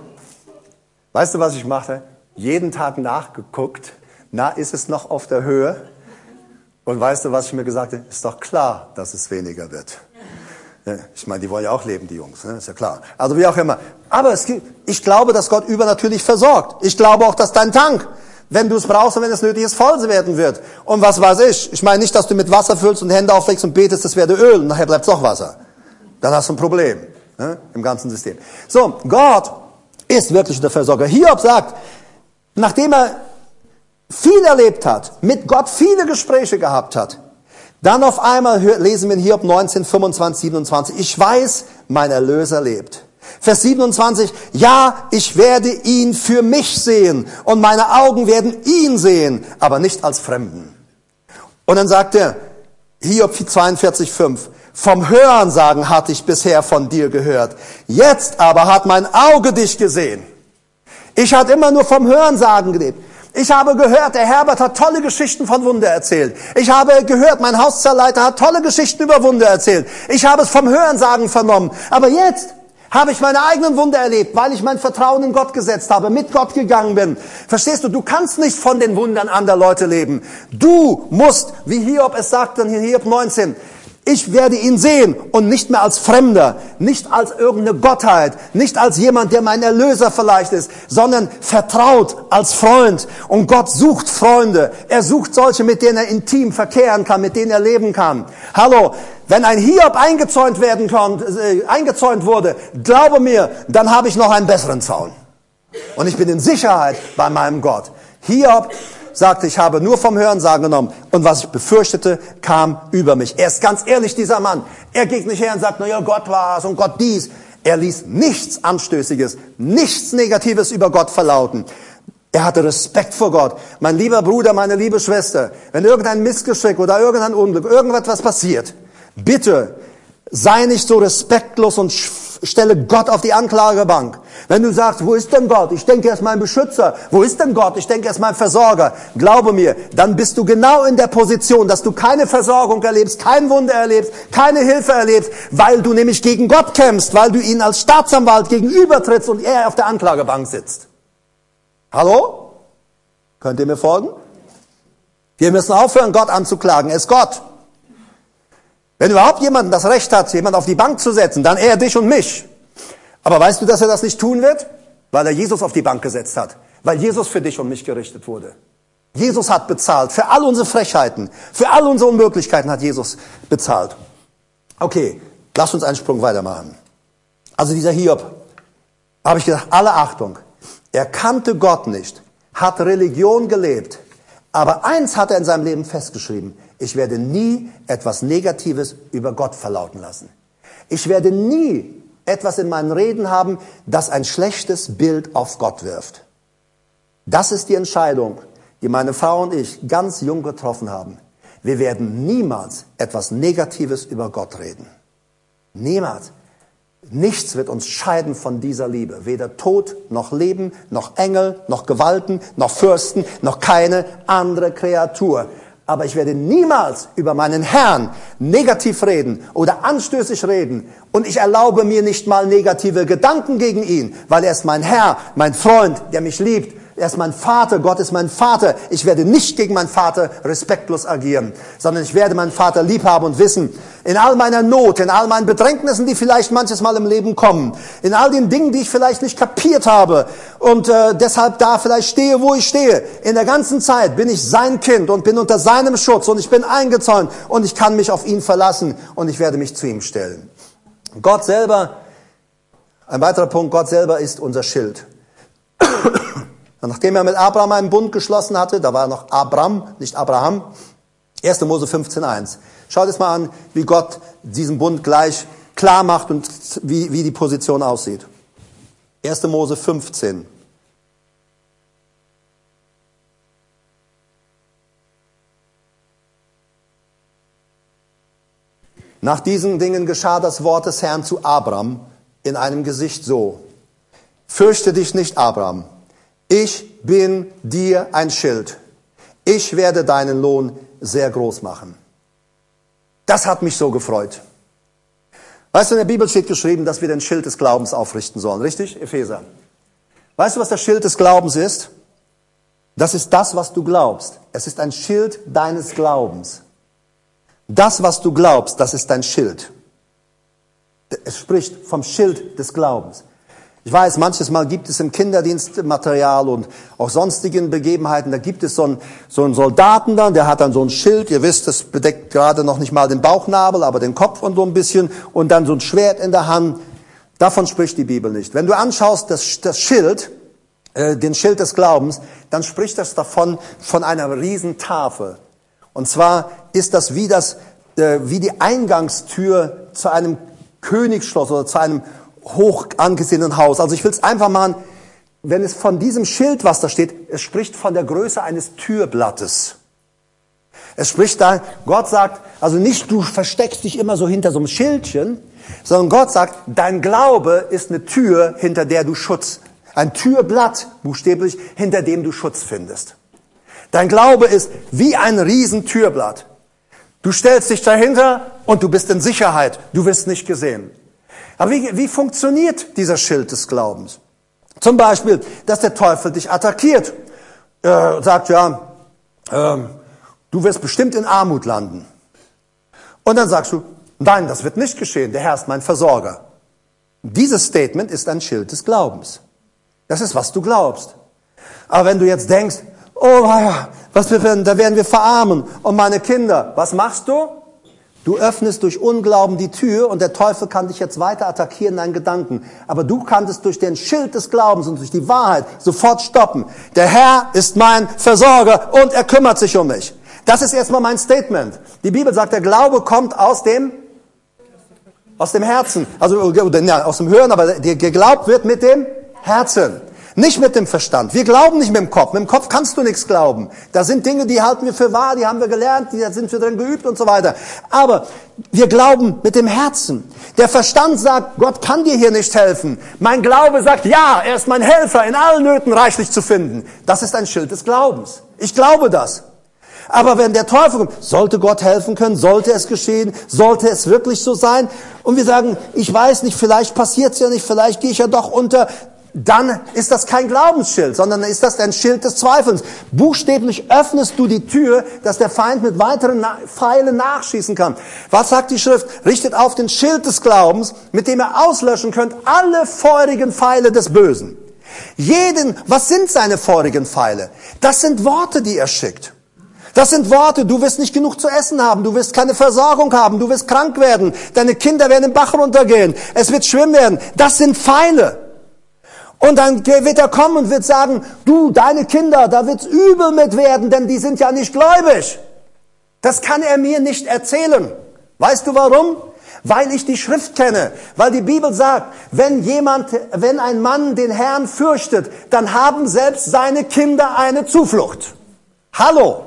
was ich mache? Jeden Tag nachgeguckt, ist es noch auf der Höhe? Und weißt du, was ich mir gesagt habe? Ist doch klar, dass es weniger wird. Ich meine, die wollen ja auch leben, die Jungs, ist ja klar. Also wie auch immer. Aber ich glaube, dass Gott übernatürlich versorgt. Ich glaube auch, dass dein Tank, wenn du es brauchst und wenn es nötig ist, voll werden wird. Und was weiß ich? Ich meine nicht, dass du mit Wasser füllst und Hände auflegst und betest, das werde Öl und nachher bleibt doch Wasser. Dann hast du ein Problem im ganzen System. So, Gott ist wirklich der Versorger. Hiob sagt, nachdem er viel erlebt hat, mit Gott viele Gespräche gehabt hat, dann auf einmal lesen wir in Hiob 19, 25, 27, ich weiß, mein Erlöser lebt. Vers 27, ja, ich werde ihn für mich sehen und meine Augen werden ihn sehen, aber nicht als Fremden. Und dann sagt er, Hiob 42, 5, vom Hörensagen hatte ich bisher von dir gehört, jetzt aber hat mein Auge dich gesehen. Ich hatte immer nur vom Hörensagen gelebt. Ich habe gehört, der Herbert hat tolle Geschichten von Wunder erzählt. Ich habe gehört, mein Hauszerleiter hat tolle Geschichten über Wunder erzählt. Ich habe es vom Hörensagen vernommen. Aber jetzt habe ich meine eigenen Wunder erlebt, weil ich mein Vertrauen in Gott gesetzt habe, mit Gott gegangen bin. Verstehst du, du kannst nicht von den Wundern anderer Leute leben. Du musst, wie Hiob es sagt in Hiob 19, ich werde ihn sehen und nicht mehr als Fremder, nicht als irgendeine Gottheit, nicht als jemand, der mein Erlöser vielleicht ist, sondern vertraut als Freund. Und Gott sucht Freunde. Er sucht solche, mit denen er intim verkehren kann, mit denen er leben kann. Hallo, wenn ein Hiob eingezäunt wurde, glaube mir, dann habe ich noch einen besseren Zaun. Und ich bin in Sicherheit bei meinem Gott. Hiob sagte, ich habe nur vom Hörensagen genommen. Und was ich befürchtete, kam über mich. Er ist ganz ehrlich, dieser Mann. Er geht nicht her und sagt, naja, Gott war's und Gott dies. Er ließ nichts Anstößiges, nichts Negatives über Gott verlauten. Er hatte Respekt vor Gott. Mein lieber Bruder, meine liebe Schwester, wenn irgendein Missgeschick oder irgendein Unglück, irgendetwas passiert, bitte sei nicht so respektlos und stelle Gott auf die Anklagebank. Wenn du sagst, wo ist denn Gott? Ich denke, er ist mein Beschützer. Wo ist denn Gott? Ich denke, er ist mein Versorger. Glaube mir, dann bist du genau in der Position, dass du keine Versorgung erlebst, kein Wunder erlebst, keine Hilfe erlebst, weil du nämlich gegen Gott kämpfst, weil du ihn als Staatsanwalt gegenübertrittst und er auf der Anklagebank sitzt. Hallo? Könnt ihr mir folgen? Wir müssen aufhören, Gott anzuklagen. Er ist Gott. Wenn überhaupt jemand das Recht hat, jemand auf die Bank zu setzen, dann er dich und mich. Aber weißt du, dass er das nicht tun wird? Weil er Jesus auf die Bank gesetzt hat. Weil Jesus für dich und mich gerichtet wurde. Jesus hat bezahlt. Für all unsere Frechheiten, für all unsere Unmöglichkeiten hat Jesus bezahlt. Okay, lass uns einen Sprung weitermachen. Also dieser Hiob, habe ich gedacht, alle Achtung. Er kannte Gott nicht, hat Religion gelebt. Aber eins hat er in seinem Leben festgeschrieben. Ich werde nie etwas Negatives über Gott verlauten lassen. Ich werde nie etwas in meinen Reden haben, das ein schlechtes Bild auf Gott wirft. Das ist die Entscheidung, die meine Frau und ich ganz jung getroffen haben. Wir werden niemals etwas Negatives über Gott reden. Niemals. Nichts wird uns scheiden von dieser Liebe. Weder Tod, noch Leben, noch Engel, noch Gewalten, noch Fürsten, noch keine andere Kreatur. Aber ich werde niemals über meinen Herrn negativ reden oder anstößig reden. Und ich erlaube mir nicht mal negative Gedanken gegen ihn, weil er ist mein Herr, mein Freund, der mich liebt. Er ist mein Vater, Gott ist mein Vater. Ich werde nicht gegen meinen Vater respektlos agieren, sondern ich werde meinen Vater lieb haben und wissen, in all meiner Not, in all meinen Bedrängnissen, die vielleicht manches Mal im Leben kommen, in all den Dingen, die ich vielleicht nicht kapiert habe und deshalb da vielleicht stehe, wo ich stehe, in der ganzen Zeit bin ich sein Kind und bin unter seinem Schutz und ich bin eingezäunt und ich kann mich auf ihn verlassen und ich werde mich zu ihm stellen. Gott selber, ein weiterer Punkt, Gott selber ist unser Schild. Und nachdem er mit Abraham einen Bund geschlossen hatte, da war noch Abram, nicht Abraham, 1. Mose 15,1. Schaut es mal an, wie Gott diesen Bund gleich klar macht und wie die Position aussieht. 1. Mose 15. Nach diesen Dingen geschah das Wort des Herrn zu Abram in einem Gesicht so: Fürchte dich nicht, Abram. Ich bin dir ein Schild. Ich werde deinen Lohn sehr groß machen. Das hat mich so gefreut. Weißt du, in der Bibel steht geschrieben, dass wir den Schild des Glaubens aufrichten sollen. Richtig? Epheser. Weißt du, was der Schild des Glaubens ist? Das ist das, was du glaubst. Es ist ein Schild deines Glaubens. Das, was du glaubst, das ist dein Schild. Es spricht vom Schild des Glaubens. Ich weiß, manches Mal gibt es im Kinderdienst Material und auch sonstigen Begebenheiten, da gibt es so einen Soldaten dann, der hat dann so ein Schild, ihr wisst, das bedeckt gerade noch nicht mal den Bauchnabel, aber den Kopf und so ein bisschen und dann so ein Schwert in der Hand. Davon spricht die Bibel nicht. Wenn du anschaust das Schild, den Schild des Glaubens, dann spricht das davon von einer Riesentafel. Und zwar ist das wie die Eingangstür zu einem Königsschloss oder zu einem hoch angesehenen Haus. Also ich will es einfach machen, wenn es von diesem Schild, was da steht, es spricht von der Größe eines Türblattes. Es spricht da, Gott sagt, also nicht du versteckst dich immer so hinter so einem Schildchen, sondern Gott sagt, dein Glaube ist eine Tür, hinter der du Schutz, ein Türblatt, buchstäblich, hinter dem du Schutz findest. Dein Glaube ist wie ein Riesentürblatt. Du stellst dich dahinter und du bist in Sicherheit, du wirst nicht gesehen. Aber wie funktioniert dieser Schild des Glaubens? Zum Beispiel, dass der Teufel dich attackiert. Sagt, ja, du wirst bestimmt in Armut landen. Und dann sagst du, nein, das wird nicht geschehen, der Herr ist mein Versorger. Dieses Statement ist ein Schild des Glaubens. Das ist, was du glaubst. Aber wenn du jetzt denkst, oh, da werden wir verarmen und meine Kinder, was machst du? Du öffnest durch Unglauben die Tür und der Teufel kann dich jetzt weiter attackieren in deinen Gedanken. Aber du kannst durch den Schild des Glaubens und durch die Wahrheit sofort stoppen. Der Herr ist mein Versorger und er kümmert sich um mich. Das ist erstmal mein Statement. Die Bibel sagt, der Glaube kommt aus dem Herzen. Also ja, aus dem Hören, aber geglaubt wird mit dem Herzen. Nicht mit dem Verstand. Wir glauben nicht mit dem Kopf. Mit dem Kopf kannst du nichts glauben. Da sind Dinge, die halten wir für wahr, die haben wir gelernt, da sind wir drin geübt und so weiter. Aber wir glauben mit dem Herzen. Der Verstand sagt, Gott kann dir hier nicht helfen. Mein Glaube sagt, ja, er ist mein Helfer, in allen Nöten reichlich zu finden. Das ist ein Schild des Glaubens. Ich glaube das. Aber wenn der Teufel kommt, sollte Gott helfen können? Sollte es geschehen? Sollte es wirklich so sein? Und wir sagen, ich weiß nicht, vielleicht passiert es ja nicht, vielleicht gehe ich ja doch unter. dann ist das kein Glaubensschild, sondern ist das ein Schild des Zweifelns. Buchstäblich öffnest du die Tür, dass der Feind mit weiteren Pfeilen nachschießen kann. Was sagt die Schrift? Richtet auf den Schild des Glaubens, mit dem ihr auslöschen könnt alle feurigen Pfeile des Bösen. Was sind seine feurigen Pfeile? Das sind Worte, die er schickt. Das sind Worte, du wirst nicht genug zu essen haben, du wirst keine Versorgung haben, du wirst krank werden, deine Kinder werden im Bach runtergehen, es wird schlimm werden. Das sind Pfeile. Und dann wird er kommen und wird sagen, du, deine Kinder, da wird's übel mit werden, denn die sind ja nicht gläubig. Das kann er mir nicht erzählen. Weißt du warum? Weil ich die Schrift kenne. Weil die Bibel sagt, wenn ein Mann den Herrn fürchtet, dann haben selbst seine Kinder eine Zuflucht. Hallo.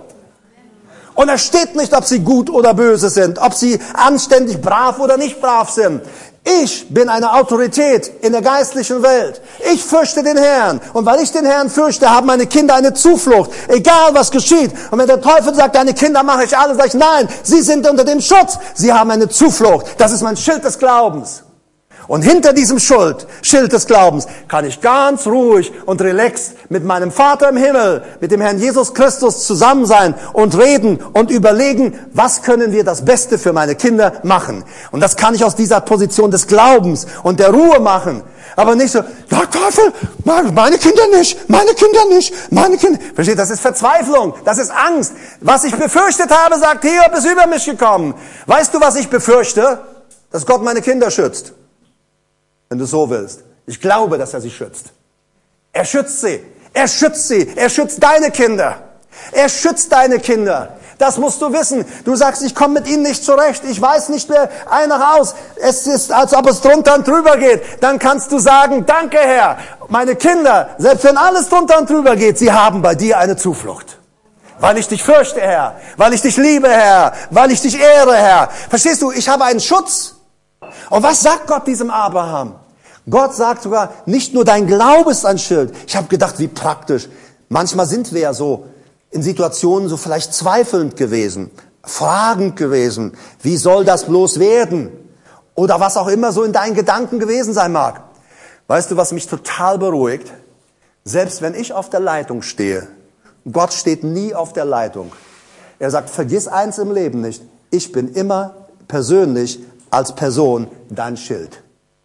Und es steht nicht, ob sie gut oder böse sind, ob sie anständig brav oder nicht brav sind. Ich bin eine Autorität in der geistlichen Welt. Ich fürchte den Herrn. Und weil ich den Herrn fürchte, haben meine Kinder eine Zuflucht. Egal was geschieht. Und wenn der Teufel sagt, deine Kinder mache ich alles, sage ich, nein, sie sind unter dem Schutz. Sie haben eine Zuflucht. Das ist mein Schild des Glaubens. Und hinter diesem Schild des Glaubens kann ich ganz ruhig und relaxed mit meinem Vater im Himmel, mit dem Herrn Jesus Christus zusammen sein und reden und überlegen, was können wir das Beste für meine Kinder machen. Und das kann ich aus dieser Position des Glaubens und der Ruhe machen. Aber nicht so, ja Teufel, meine Kinder nicht, meine Kinder nicht, meine Kinder. Versteht, das ist Verzweiflung, das ist Angst. Was ich befürchtet habe, sagt Hiob, ist über mich gekommen. Weißt du, was ich befürchte? Dass Gott meine Kinder schützt. Wenn du so willst. Ich glaube, dass er sie schützt. Er schützt sie. Er schützt sie. Er schützt deine Kinder. Er schützt deine Kinder. Das musst du wissen. Du sagst, ich komme mit ihnen nicht zurecht. Ich weiß nicht mehr ein noch aus. Es ist, als ob es drunter und drüber geht. Dann kannst du sagen, danke Herr. Meine Kinder, selbst wenn alles drunter und drüber geht, sie haben bei dir eine Zuflucht. Weil ich dich fürchte, Herr. Weil ich dich liebe, Herr. Weil ich dich ehre, Herr. Verstehst du? Ich habe einen Schutz. Und was sagt Gott diesem Abraham? Gott sagt sogar, nicht nur dein Glaube ist ein Schild. Ich habe gedacht, wie praktisch. Manchmal sind wir ja so in Situationen so vielleicht zweifelnd gewesen, fragend gewesen. Wie soll das bloß werden? Oder was auch immer so in deinen Gedanken gewesen sein mag. Weißt du, was mich total beruhigt? Selbst wenn ich auf der Leitung stehe, Gott steht nie auf der Leitung. Er sagt, vergiss eins im Leben nicht. Ich bin immer persönlich als Person dein Schild.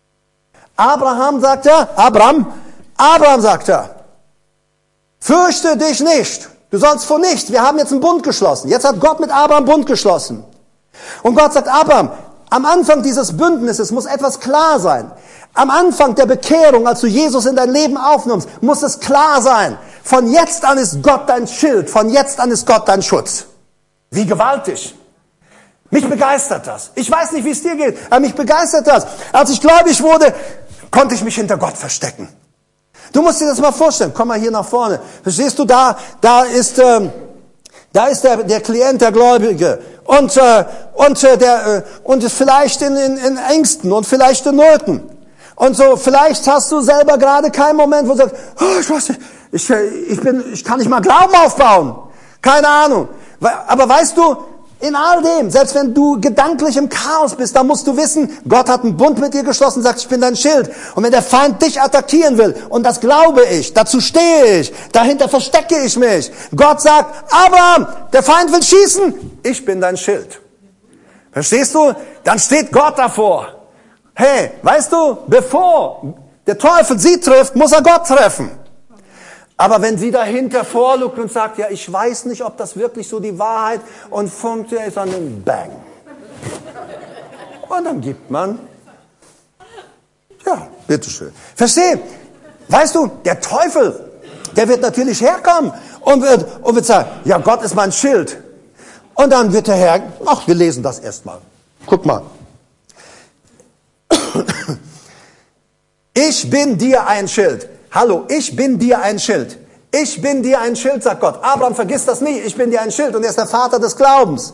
Abraham sagt er, Abraham sagt er, fürchte dich nicht, du sollst vor nichts, wir haben jetzt einen Bund geschlossen. Jetzt hat Gott mit Abraham Bund geschlossen. Und Gott sagt, Abraham, am Anfang dieses Bündnisses muss etwas klar sein. Am Anfang der Bekehrung, als du Jesus in dein Leben aufnimmst, muss es klar sein. Von jetzt an ist Gott dein Schild, von jetzt an ist Gott dein Schutz. Wie gewaltig. Mich begeistert das. Ich weiß nicht, wie es dir geht, aber mich begeistert das. Als ich gläubig wurde, konnte ich mich hinter Gott verstecken. Du musst dir das mal vorstellen. Komm mal hier nach vorne. Verstehst du, da ist der Klient, der Gläubige. Und ist vielleicht in Ängsten und vielleicht in Nöten. Und so, vielleicht hast du selber gerade keinen Moment, wo du sagst, oh, ich weiß nicht, ich kann nicht mal Glauben aufbauen. Keine Ahnung. Aber weißt du, in all dem, selbst wenn du gedanklich im Chaos bist, dann musst du wissen, Gott hat einen Bund mit dir geschlossen, sagt, ich bin dein Schild. Und wenn der Feind dich attackieren will, und das glaube ich, dazu stehe ich, dahinter verstecke ich mich. Gott sagt, Abraham, der Feind will schießen, ich bin dein Schild. Verstehst du? Dann steht Gott davor. Hey, weißt du, bevor der Teufel sie trifft, muss er Gott treffen. Aber wenn sie dahinter vorlugt und sagt, ja, ich weiß nicht, ob das wirklich so die Wahrheit und funktioniert, ist dann ein Bang. Und dann gibt man, ja, bitteschön. Versteh? Weißt du, der Teufel, der wird natürlich herkommen und wird sagen, ja, Gott ist mein Schild. Und dann wird der Herr, ach, wir lesen das erstmal. Guck mal. Ich bin dir ein Schild. Hallo, ich bin dir ein Schild. Ich bin dir ein Schild, sagt Gott. Abraham, vergiss das nie. Ich bin dir ein Schild und er ist der Vater des Glaubens.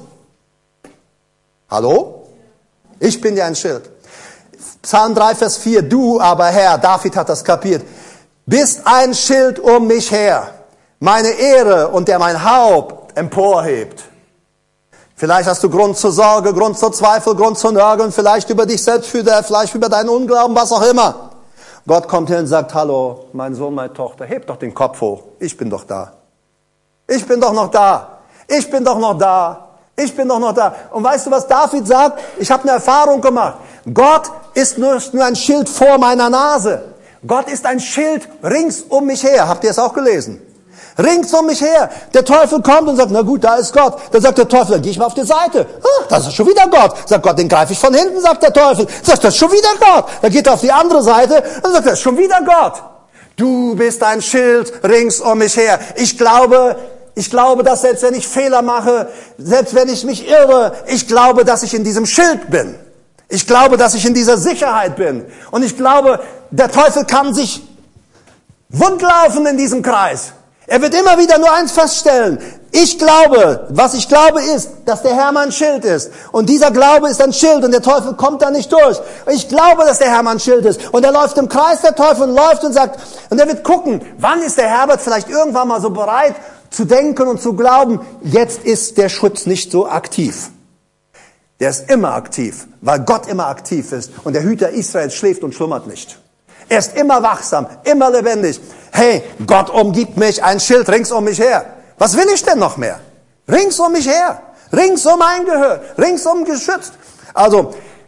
Hallo? Ich bin dir ein Schild. Psalm 3, Vers 4. Du aber, Herr, David hat das kapiert, bist ein Schild um mich her. Meine Ehre und der mein Haupt emporhebt. Vielleicht hast du Grund zur Sorge, Grund zur Zweifel, Grund zu nörgeln, vielleicht über dich selbst, vielleicht über deinen Unglauben, was auch immer. Gott kommt hin und sagt, hallo, mein Sohn, meine Tochter, heb doch den Kopf hoch. Ich bin doch da. Ich bin doch noch da. Ich bin doch noch da. Ich bin doch noch da. Und weißt du, was David sagt? Ich habe eine Erfahrung gemacht. Gott ist nur ein Schild vor meiner Nase. Gott ist ein Schild rings um mich her. Habt ihr es auch gelesen? Rings um mich her. Der Teufel kommt und sagt, na gut, da ist Gott. Dann sagt der Teufel, dann gehe ich mal auf die Seite. Das ist schon wieder Gott. Sagt Gott, den greife ich von hinten, sagt der Teufel. Sagt, das ist schon wieder Gott. Dann geht er auf die andere Seite und sagt, das ist schon wieder Gott. Du bist ein Schild rings um mich her. Ich glaube, dass selbst wenn ich Fehler mache, selbst wenn ich mich irre, ich glaube, dass ich in diesem Schild bin. Ich glaube, dass ich in dieser Sicherheit bin. Und ich glaube, der Teufel kann sich wundlaufen in diesem Kreis. Er wird immer wieder nur eins feststellen. Was ich glaube ist, dass der Herr mein Schild ist. Und dieser Glaube ist ein Schild und der Teufel kommt da nicht durch. Ich glaube, dass der Herr mein Schild ist. Und er läuft im Kreis, der Teufel, und läuft und sagt, und er wird gucken, wann ist der Herbert vielleicht irgendwann mal so bereit zu denken und zu glauben, jetzt ist der Schutz nicht so aktiv. Der ist immer aktiv, weil Gott immer aktiv ist. Und der Hüter Israels schläft und schlummert nicht. Er ist immer wachsam, immer lebendig. Hey, Gott umgibt mich, ein Schild rings um mich her. Was will ich denn noch mehr? Rings um mich her, rings um mein Gehör, ringsum geschützt. Also,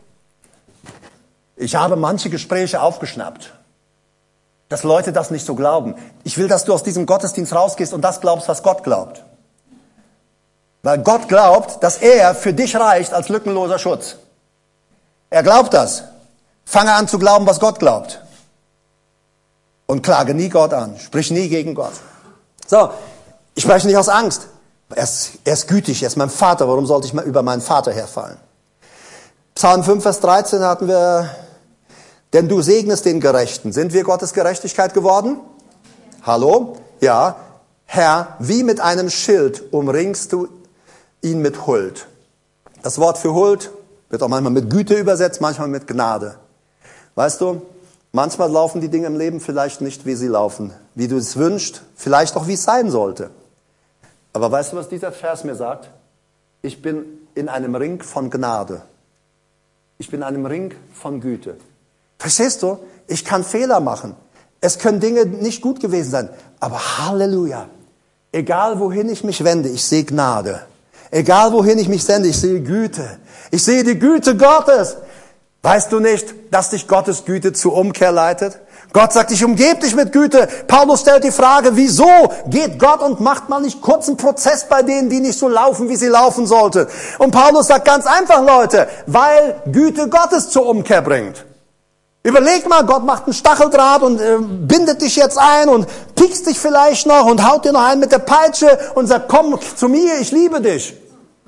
ich habe manche Gespräche aufgeschnappt, dass Leute das nicht so glauben. Ich will, dass du aus diesem Gottesdienst rausgehst und das glaubst, was Gott glaubt. Weil Gott glaubt, dass er für dich reicht als lückenloser Schutz. Er glaubt das. Fange an zu glauben, was Gott glaubt. Und klage nie Gott an. Sprich nie gegen Gott. So, ich spreche nicht aus Angst. Er ist gütig, er ist mein Vater. Warum sollte ich mal über meinen Vater herfallen? Psalm 5, Vers 13 hatten wir, denn du segnest den Gerechten. Sind wir Gottes Gerechtigkeit geworden? Hallo? Ja. Herr, wie mit einem Schild umringst du ihn mit Huld. Das Wort für Huld wird auch manchmal mit Güte übersetzt, manchmal mit Gnade. Weißt du, manchmal laufen die Dinge im Leben vielleicht nicht, wie sie laufen, wie du es wünschst, vielleicht auch, wie es sein sollte. Aber weißt du, was dieser Vers mir sagt? Ich bin in einem Ring von Gnade. Ich bin in einem Ring von Güte. Verstehst du? Ich kann Fehler machen. Es können Dinge nicht gut gewesen sein. Aber Halleluja. Egal wohin ich mich wende, ich sehe Gnade. Egal wohin ich mich sende, ich sehe Güte. Ich sehe die Güte Gottes. Weißt du nicht, dass dich Gottes Güte zur Umkehr leitet? Gott sagt, ich umgebe dich mit Güte. Paulus stellt die Frage, wieso geht Gott und macht mal nicht kurz einen Prozess bei denen, die nicht so laufen, wie sie laufen sollte? Und Paulus sagt ganz einfach, Leute, weil Güte Gottes zur Umkehr bringt. Überleg mal, Gott macht einen Stacheldraht und bindet dich jetzt ein und piekst dich vielleicht noch und haut dir noch einen mit der Peitsche und sagt, komm zu mir, ich liebe dich.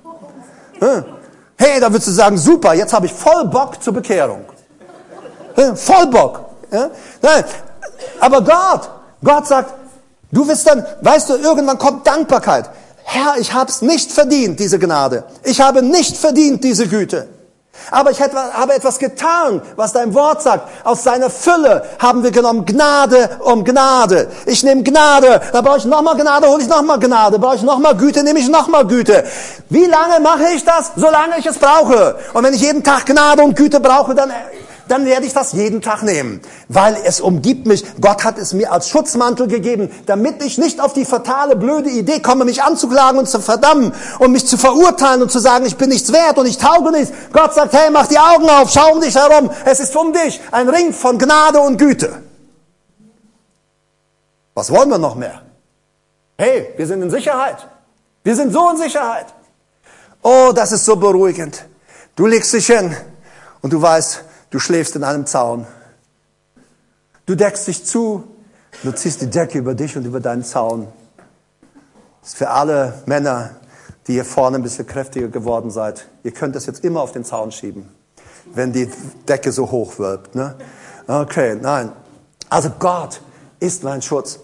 Hey, da würdest du sagen, super, jetzt habe ich voll Bock zur Bekehrung. Voll Bock. Nein, aber Gott sagt, du wirst dann, weißt du, irgendwann kommt Dankbarkeit. Herr, ich habe es nicht verdient, diese Gnade. Ich habe nicht verdient, diese Güte. Aber ich habe etwas getan, was dein Wort sagt. Aus seiner Fülle haben wir genommen Gnade um Gnade. Ich nehme Gnade, dann brauche ich nochmal Gnade, hole ich nochmal Gnade. Brauche ich nochmal Güte, nehme ich nochmal Güte. Wie lange mache ich das? Solange ich es brauche. Und wenn ich jeden Tag Gnade und Güte brauche, dann werde ich das jeden Tag nehmen, weil es umgibt mich. Gott hat es mir als Schutzmantel gegeben, damit ich nicht auf die fatale, blöde Idee komme, mich anzuklagen und zu verdammen und mich zu verurteilen und zu sagen, ich bin nichts wert und ich tauge nichts. Gott sagt, hey, mach die Augen auf, schau um dich herum. Es ist um dich ein Ring von Gnade und Güte. Was wollen wir noch mehr? Hey, wir sind in Sicherheit. Wir sind so in Sicherheit. Oh, das ist so beruhigend. Du legst dich hin und du weißt, du schläfst in einem Zaun. Du deckst dich zu, du ziehst die Decke über dich und über deinen Zaun. Das ist für alle Männer, die hier vorne ein bisschen kräftiger geworden seid. Ihr könnt das jetzt immer auf den Zaun schieben, wenn die Decke so hoch wird. Ne? Okay, nein. Also Gott ist mein Schutz.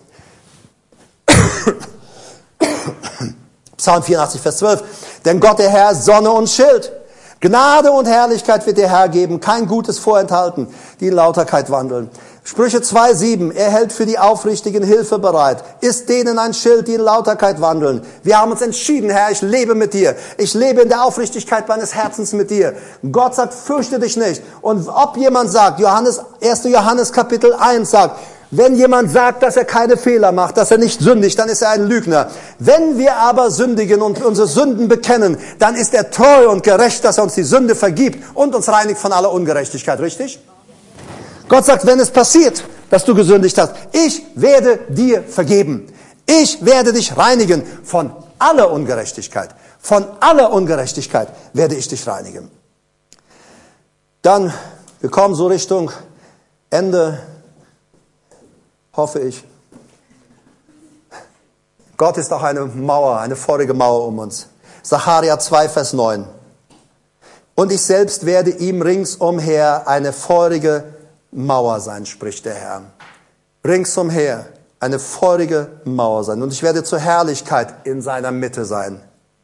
Psalm 84, Vers 12. Denn Gott, der Herr, ist Sonne und Schild. Gnade und Herrlichkeit wird dir Herr geben, kein Gutes vorenthalten, die in Lauterkeit wandeln. Sprüche 2,7, er hält für die Aufrichtigen Hilfe bereit, ist denen ein Schild, die in Lauterkeit wandeln. Wir haben uns entschieden, Herr, ich lebe mit dir. Ich lebe in der Aufrichtigkeit meines Herzens mit dir. Gott sagt, fürchte dich nicht. Und ob jemand sagt, 1. Johannes Kapitel 1 sagt, wenn jemand sagt, dass er keine Fehler macht, dass er nicht sündigt, dann ist er ein Lügner. Wenn wir aber sündigen und unsere Sünden bekennen, dann ist er treu und gerecht, dass er uns die Sünde vergibt und uns reinigt von aller Ungerechtigkeit. Richtig? Gott sagt, wenn es passiert, dass du gesündigt hast, ich werde dir vergeben. Ich werde dich reinigen von aller Ungerechtigkeit. Von aller Ungerechtigkeit werde ich dich reinigen. Dann, wir kommen so Richtung Ende, hoffe ich. Gott ist auch eine Mauer, eine feurige Mauer um uns. Sacharja 2, Vers 9. Und ich selbst werde ihm ringsumher eine feurige Mauer sein, spricht der Herr. Ringsumher eine feurige Mauer sein. Und ich werde zur Herrlichkeit in seiner Mitte sein.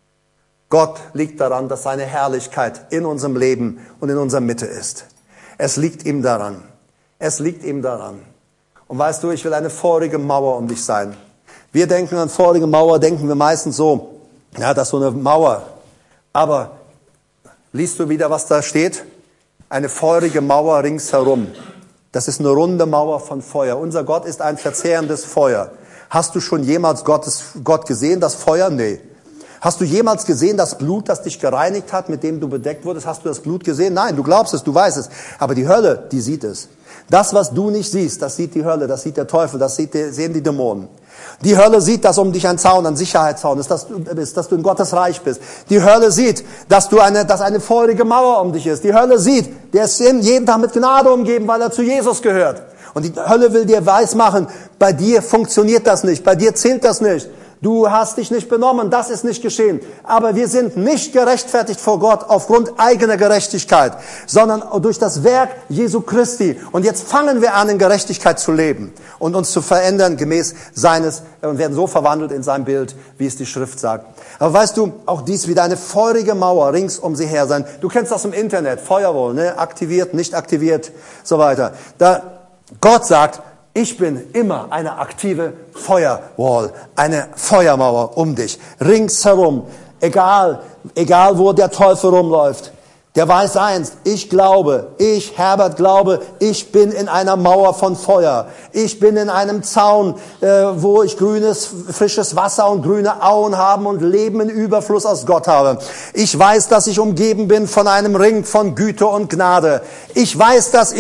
Gott liegt daran, dass seine Herrlichkeit in unserem Leben und in unserer Mitte ist. Es liegt ihm daran. Es liegt ihm daran. Und weißt du, ich will eine feurige Mauer um dich sein. Wir denken an feurige Mauer, denken wir meistens so, ja, das ist so eine Mauer. Aber liest du wieder, was da steht? Eine feurige Mauer ringsherum. Das ist eine runde Mauer von Feuer. Unser Gott ist ein verzehrendes Feuer. Hast du schon jemals Gott gesehen, das Feuer? Nee. Hast du jemals gesehen das Blut, das dich gereinigt hat, mit dem du bedeckt wurdest? Hast du das Blut gesehen? Nein, du glaubst es, du weißt es. Aber die Hölle, die sieht es. Das, was du nicht siehst, das sieht die Hölle, das sieht der Teufel, das sehen die Dämonen. Die Hölle sieht, dass um dich ein Zaun, ein Sicherheitszaun ist, dass du in Gottes Reich bist. Die Hölle sieht, dass eine feurige Mauer um dich ist. Die Hölle sieht, der ist jeden Tag mit Gnade umgeben, weil er zu Jesus gehört. Und die Hölle will dir weismachen, bei dir funktioniert das nicht, bei dir zählt das nicht. Du hast dich nicht benommen, das ist nicht geschehen. Aber wir sind nicht gerechtfertigt vor Gott aufgrund eigener Gerechtigkeit, sondern durch das Werk Jesu Christi. Und jetzt fangen wir an, in Gerechtigkeit zu leben und uns zu verändern gemäß seines und werden so verwandelt in sein Bild, wie es die Schrift sagt. Aber weißt du, auch dies wieder eine feurige Mauer rings um sie her sein. Du kennst das im Internet, Firewall, ne? Aktiviert, nicht aktiviert, so weiter. Da Gott sagt, ich bin immer eine aktive Firewall, eine Feuermauer um dich, ringsherum, egal wo der Teufel rumläuft. Der weiß eins, ich, Herbert, glaube, ich bin in einer Mauer von Feuer. Ich bin in einem Zaun, wo ich frisches Wasser und grüne Auen habe und Leben in Überfluss aus Gott habe. Ich weiß, dass ich umgeben bin von einem Ring von Güte und Gnade. Ich weiß das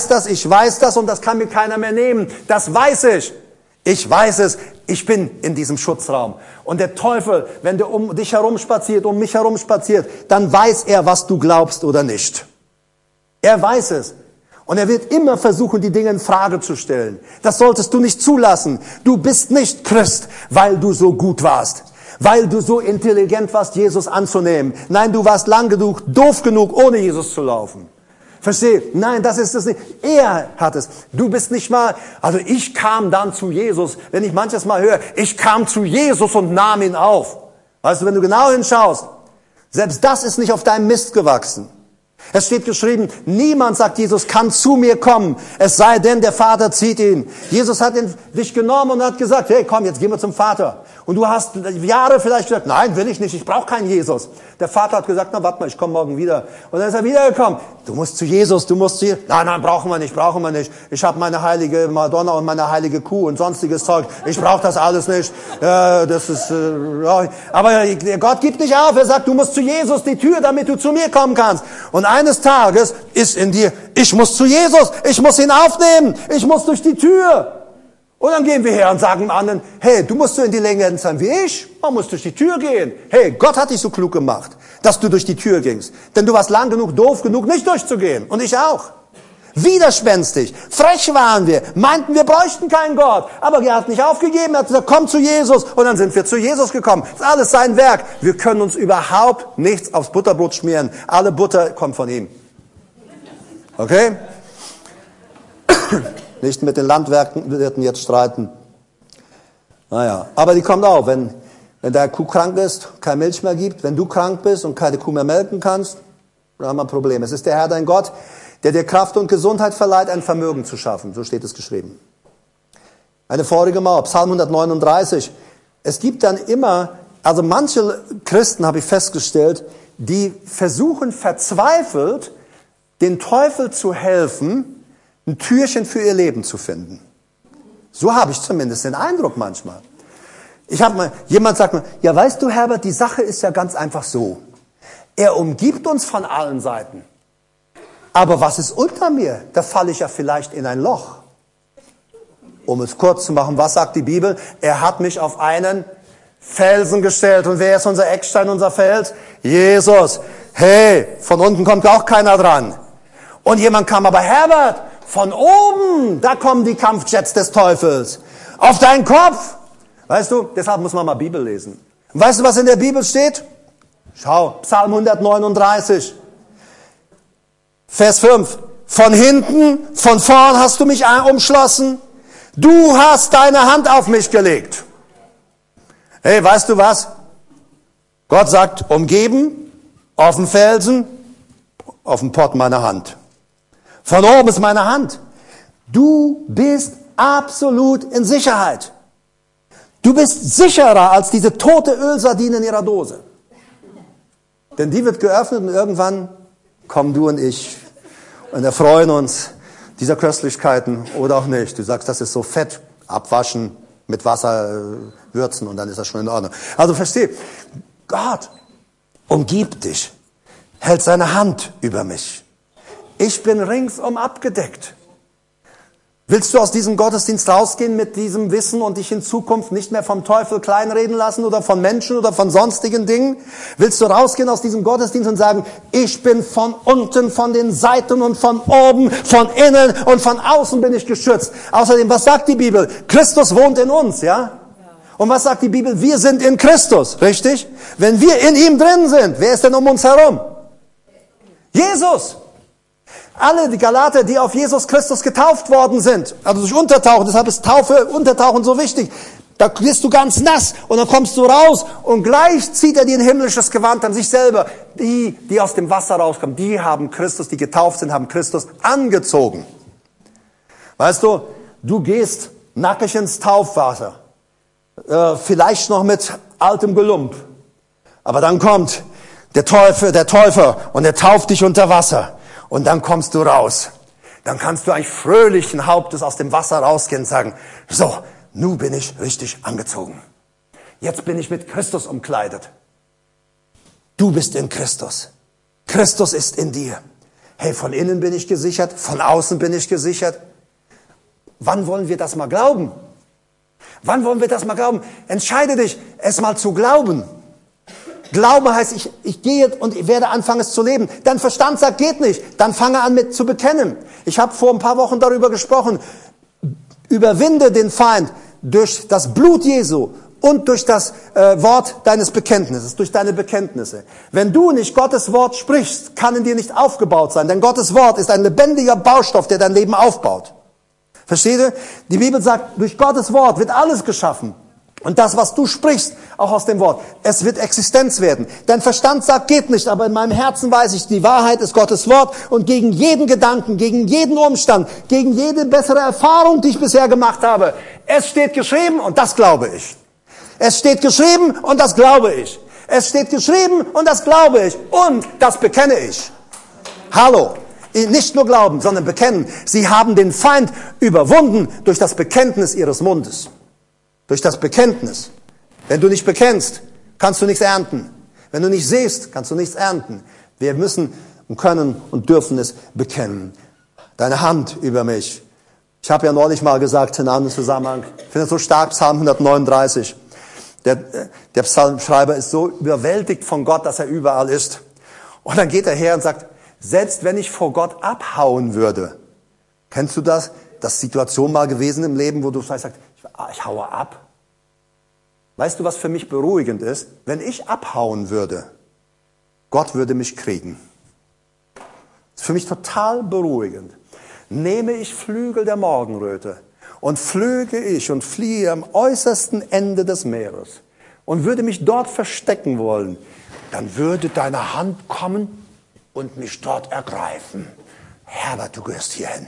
und das kann mir keiner mehr nehmen. Das weiß ich. Ich weiß es, ich bin in diesem Schutzraum. Und der Teufel, wenn der um dich herum spaziert, um mich herum spaziert, dann weiß er, was du glaubst oder nicht. Er weiß es. Und er wird immer versuchen, die Dinge in Frage zu stellen. Das solltest du nicht zulassen. Du bist nicht Christ, weil du so gut warst. Weil du so intelligent warst, Jesus anzunehmen. Nein, du warst lang genug, doof genug, ohne Jesus zu laufen. Versteh? Nein, das ist es nicht. Er hat es. Du bist nicht mal, also ich kam dann zu Jesus, wenn ich manches Mal höre, ich kam zu Jesus und nahm ihn auf. Weißt du, wenn du genau hinschaust, selbst das ist nicht auf deinem Mist gewachsen. Es steht geschrieben, niemand, sagt Jesus, kann zu mir kommen, es sei denn, der Vater zieht ihn. Jesus hat dich genommen und hat gesagt, hey, komm, jetzt gehen wir zum Vater. Und du hast Jahre vielleicht gesagt, nein, will ich nicht, ich brauche keinen Jesus. Der Vater hat gesagt, na, warte mal, ich komme morgen wieder. Und dann ist er wiedergekommen. Du musst zu Jesus, Nein, brauchen wir nicht. Ich habe meine heilige Madonna und meine heilige Kuh und sonstiges Zeug. Ich brauche das alles nicht. Das ist, aber Gott gibt nicht auf. Er sagt, du musst zu Jesus, die Tür, damit du zu mir kommen kannst. Und eines Tages ist in dir, ich muss zu Jesus, ich muss ihn aufnehmen, ich muss durch die Tür. Und dann gehen wir her und sagen dem anderen, hey, du musst so in die Länge sein wie ich, man muss durch die Tür gehen. Hey, Gott hat dich so klug gemacht, dass du durch die Tür gingst. Denn du warst lang genug, doof genug, nicht durchzugehen. Und ich auch. Widerspenstig, frech waren wir, meinten, wir bräuchten keinen Gott. Aber er hat nicht aufgegeben, er hat gesagt, komm zu Jesus. Und dann sind wir zu Jesus gekommen. Das ist alles sein Werk. Wir können uns überhaupt nichts aufs Butterbrot schmieren. Alle Butter kommt von ihm. Okay? Nicht mit den Landwirten jetzt streiten. Naja, aber die kommt auch, wenn deine Kuh krank ist, keine Milch mehr gibt, wenn du krank bist und keine Kuh mehr melken kannst, dann haben wir ein Problem. Es ist der Herr, dein Gott, der dir Kraft und Gesundheit verleiht, ein Vermögen zu schaffen. So steht es geschrieben. Eine feurige Mauer, Psalm 139. Es gibt dann immer, also manche Christen, habe ich festgestellt, die versuchen verzweifelt, den Teufel zu helfen, ein Türchen für ihr Leben zu finden. So habe ich zumindest den Eindruck manchmal. Jemand sagt mir, ja weißt du Herbert, die Sache ist ja ganz einfach so. Er umgibt uns von allen Seiten. Aber was ist unter mir? Da falle ich ja vielleicht in ein Loch. Um es kurz zu machen, was sagt die Bibel? Er hat mich auf einen Felsen gestellt. Und wer ist unser Eckstein, unser Fels? Jesus. Hey, von unten kommt auch keiner dran. Und jemand kam, aber Herbert, von oben, da kommen die Kampfjets des Teufels. Auf deinen Kopf. Weißt du, deshalb muss man mal Bibel lesen. Und weißt du, was in der Bibel steht? Schau, Psalm 139, Vers 5. Von hinten, von vorn hast du mich umschlossen. Du hast deine Hand auf mich gelegt. Hey, weißt du was? Gott sagt, umgeben, auf dem Felsen, auf dem Pott meiner Hand. Von oben ist meine Hand. Du bist absolut in Sicherheit. Du bist sicherer als diese tote Ölsardine in ihrer Dose. Denn die wird geöffnet und irgendwann kommen du und ich und erfreuen uns dieser Köstlichkeiten oder auch nicht. Du sagst, das ist so Fett, abwaschen, mit Wasser würzen und dann ist das schon in Ordnung. Also versteh, Gott umgibt dich, hält seine Hand über mich. Ich bin ringsum abgedeckt. Willst du aus diesem Gottesdienst rausgehen mit diesem Wissen und dich in Zukunft nicht mehr vom Teufel kleinreden lassen oder von Menschen oder von sonstigen Dingen? Willst du rausgehen aus diesem Gottesdienst und sagen, ich bin von unten, von den Seiten und von oben, von innen und von außen bin ich geschützt. Außerdem, was sagt die Bibel? Christus wohnt in uns, ja? Und was sagt die Bibel? Wir sind in Christus, richtig? Wenn wir in ihm drin sind, wer ist denn um uns herum? Jesus! Alle die Galater, die auf Jesus Christus getauft worden sind, also durch Untertauchen, deshalb ist Taufe, Untertauchen so wichtig. Da bist du ganz nass und dann kommst du raus und gleich zieht er dir ein himmlisches Gewand an sich selber. Die aus dem Wasser rauskommen, die haben Christus, die getauft sind, haben Christus angezogen. Weißt du, du gehst nackig ins Taufwasser, vielleicht noch mit altem Gelump, aber dann kommt der Täufer und er tauft dich unter Wasser. Und dann kommst du raus. Dann kannst du eigentlich fröhlichen Hauptes aus dem Wasser rausgehen und sagen, so, nun bin ich richtig angezogen. Jetzt bin ich mit Christus umkleidet. Du bist in Christus. Christus ist in dir. Hey, von innen bin ich gesichert, von außen bin ich gesichert. Wann wollen wir das mal glauben? Wann wollen wir das mal glauben? Entscheide dich, es mal zu glauben. Glaube heißt, ich gehe und werde anfangen, es zu leben. Dein Verstand sagt, geht nicht. Dann fange an mit zu bekennen. Ich habe vor ein paar Wochen darüber gesprochen. Überwinde den Feind durch das Blut Jesu und durch das Wort deines Bekenntnisses, durch deine Bekenntnisse. Wenn du nicht Gottes Wort sprichst, kann in dir nicht aufgebaut sein. Denn Gottes Wort ist ein lebendiger Baustoff, der dein Leben aufbaut. Versteht ihr? Die Bibel sagt, durch Gottes Wort wird alles geschaffen. Und das, was du sprichst, auch aus dem Wort, es wird Existenz werden. Dein Verstand sagt, geht nicht, aber in meinem Herzen weiß ich, die Wahrheit ist Gottes Wort und gegen jeden Gedanken, gegen jeden Umstand, gegen jede bessere Erfahrung, die ich bisher gemacht habe, es steht geschrieben und das glaube ich. Es steht geschrieben und das glaube ich. Es steht geschrieben und das glaube ich und das bekenne ich. Hallo. Nicht nur glauben, sondern bekennen. Sie haben den Feind überwunden durch das Bekenntnis ihres Mundes. Durch das Bekenntnis. Wenn du nicht bekennst, kannst du nichts ernten. Wenn du nicht siehst, kannst du nichts ernten. Wir müssen und können und dürfen es bekennen. Deine Hand über mich. Ich habe ja neulich mal gesagt, in einem Zusammenhang, ich finde es so stark, Psalm 139. Der Psalmschreiber ist so überwältigt von Gott, dass er überall ist. Und dann geht er her und sagt, selbst wenn ich vor Gott abhauen würde, kennst du das? Das ist Situation mal gewesen im Leben, wo du vielleicht sagst, ich haue ab. Weißt du, was für mich beruhigend ist? Wenn ich abhauen würde, Gott würde mich kriegen. Das ist für mich total beruhigend. Nehme ich Flügel der Morgenröte und flöge ich und fliehe am äußersten Ende des Meeres und würde mich dort verstecken wollen, dann würde deine Hand kommen und mich dort ergreifen. Herbert, du gehörst hierhin.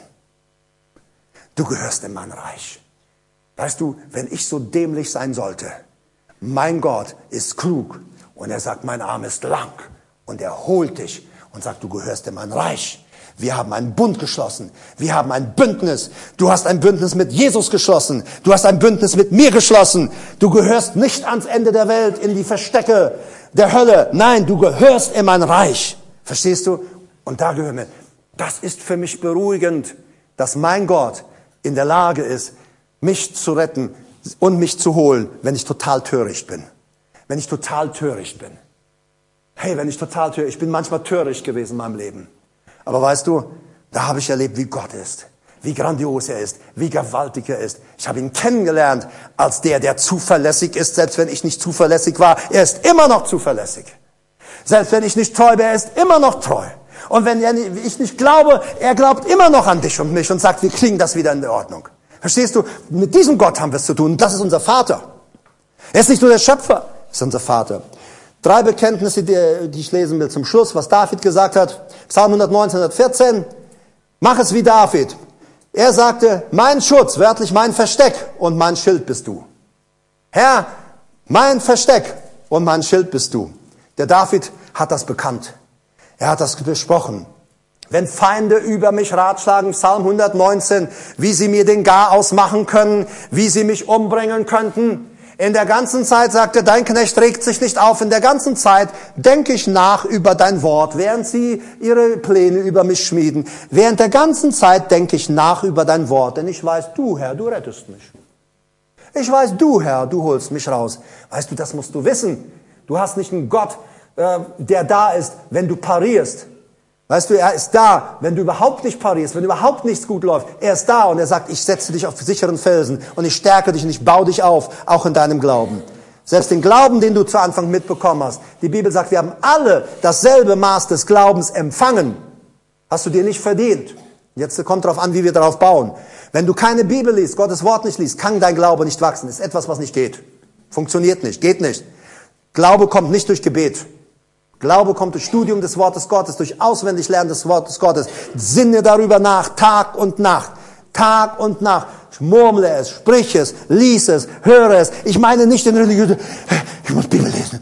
Du gehörst in mein Reich. Weißt du, wenn ich so dämlich sein sollte, mein Gott ist klug und er sagt, mein Arm ist lang und er holt dich und sagt, du gehörst in mein Reich. Wir haben einen Bund geschlossen. Wir haben ein Bündnis. Du hast ein Bündnis mit Jesus geschlossen. Du hast ein Bündnis mit mir geschlossen. Du gehörst nicht ans Ende der Welt, in die Verstecke der Hölle. Nein, du gehörst in mein Reich. Verstehst du? Und da gehören wir. Das ist für mich beruhigend, dass mein Gott in der Lage ist, mich zu retten und mich zu holen, wenn ich total töricht bin. Wenn ich total töricht bin. Hey, ich bin manchmal töricht gewesen in meinem Leben. Aber weißt du, da habe ich erlebt, wie Gott ist, wie grandios er ist, wie gewaltig er ist. Ich habe ihn kennengelernt als der zuverlässig ist, selbst wenn ich nicht zuverlässig war. Er ist immer noch zuverlässig. Selbst wenn ich nicht treu bin, er ist immer noch treu. Und wenn ich nicht glaube, er glaubt immer noch an dich und mich und sagt, wir kriegen das wieder in Ordnung. Verstehst du? Mit diesem Gott haben wir es zu tun. Das ist unser Vater. Er ist nicht nur der Schöpfer, er ist unser Vater. 3 Bekenntnisse, die ich lesen will zum Schluss, was David gesagt hat. Psalm 119, 114. Mach es wie David. Er sagte, mein Schutz, wörtlich mein Versteck und mein Schild bist du. Herr, mein Versteck und mein Schild bist du. Der David hat das bekannt. Er hat das besprochen. Wenn Feinde über mich ratschlagen, Psalm 119, wie sie mir den Garaus machen können, wie sie mich umbringen könnten. In der ganzen Zeit, sagte, dein Knecht regt sich nicht auf. In der ganzen Zeit denke ich nach über dein Wort, während sie ihre Pläne über mich schmieden. Während der ganzen Zeit denke ich nach über dein Wort, denn ich weiß, du, Herr, du rettest mich. Ich weiß, du, Herr, du holst mich raus. Weißt du, das musst du wissen. Du hast nicht einen Gott, der da ist, wenn du parierst. Weißt du, er ist da, wenn du überhaupt nicht parierst, wenn überhaupt nichts gut läuft. Er ist da und er sagt, ich setze dich auf sicheren Felsen und ich stärke dich und ich baue dich auf, auch in deinem Glauben. Selbst den Glauben, den du zu Anfang mitbekommen hast. Die Bibel sagt, wir haben alle dasselbe Maß des Glaubens empfangen. Hast du dir nicht verdient. Jetzt kommt darauf an, wie wir darauf bauen. Wenn du keine Bibel liest, Gottes Wort nicht liest, kann dein Glaube nicht wachsen. Das ist etwas, was nicht geht. Funktioniert nicht, geht nicht. Glaube kommt nicht durch Gebet. Glaube kommt durch Studium des Wortes Gottes, durch Auswendiglernen des Wortes Gottes. Sinne darüber nach, Tag und Nacht. Tag und Nacht. Murmle es, sprich es, lies es, höre es. Ich meine nicht in religiöse, ich muss Bibel lesen.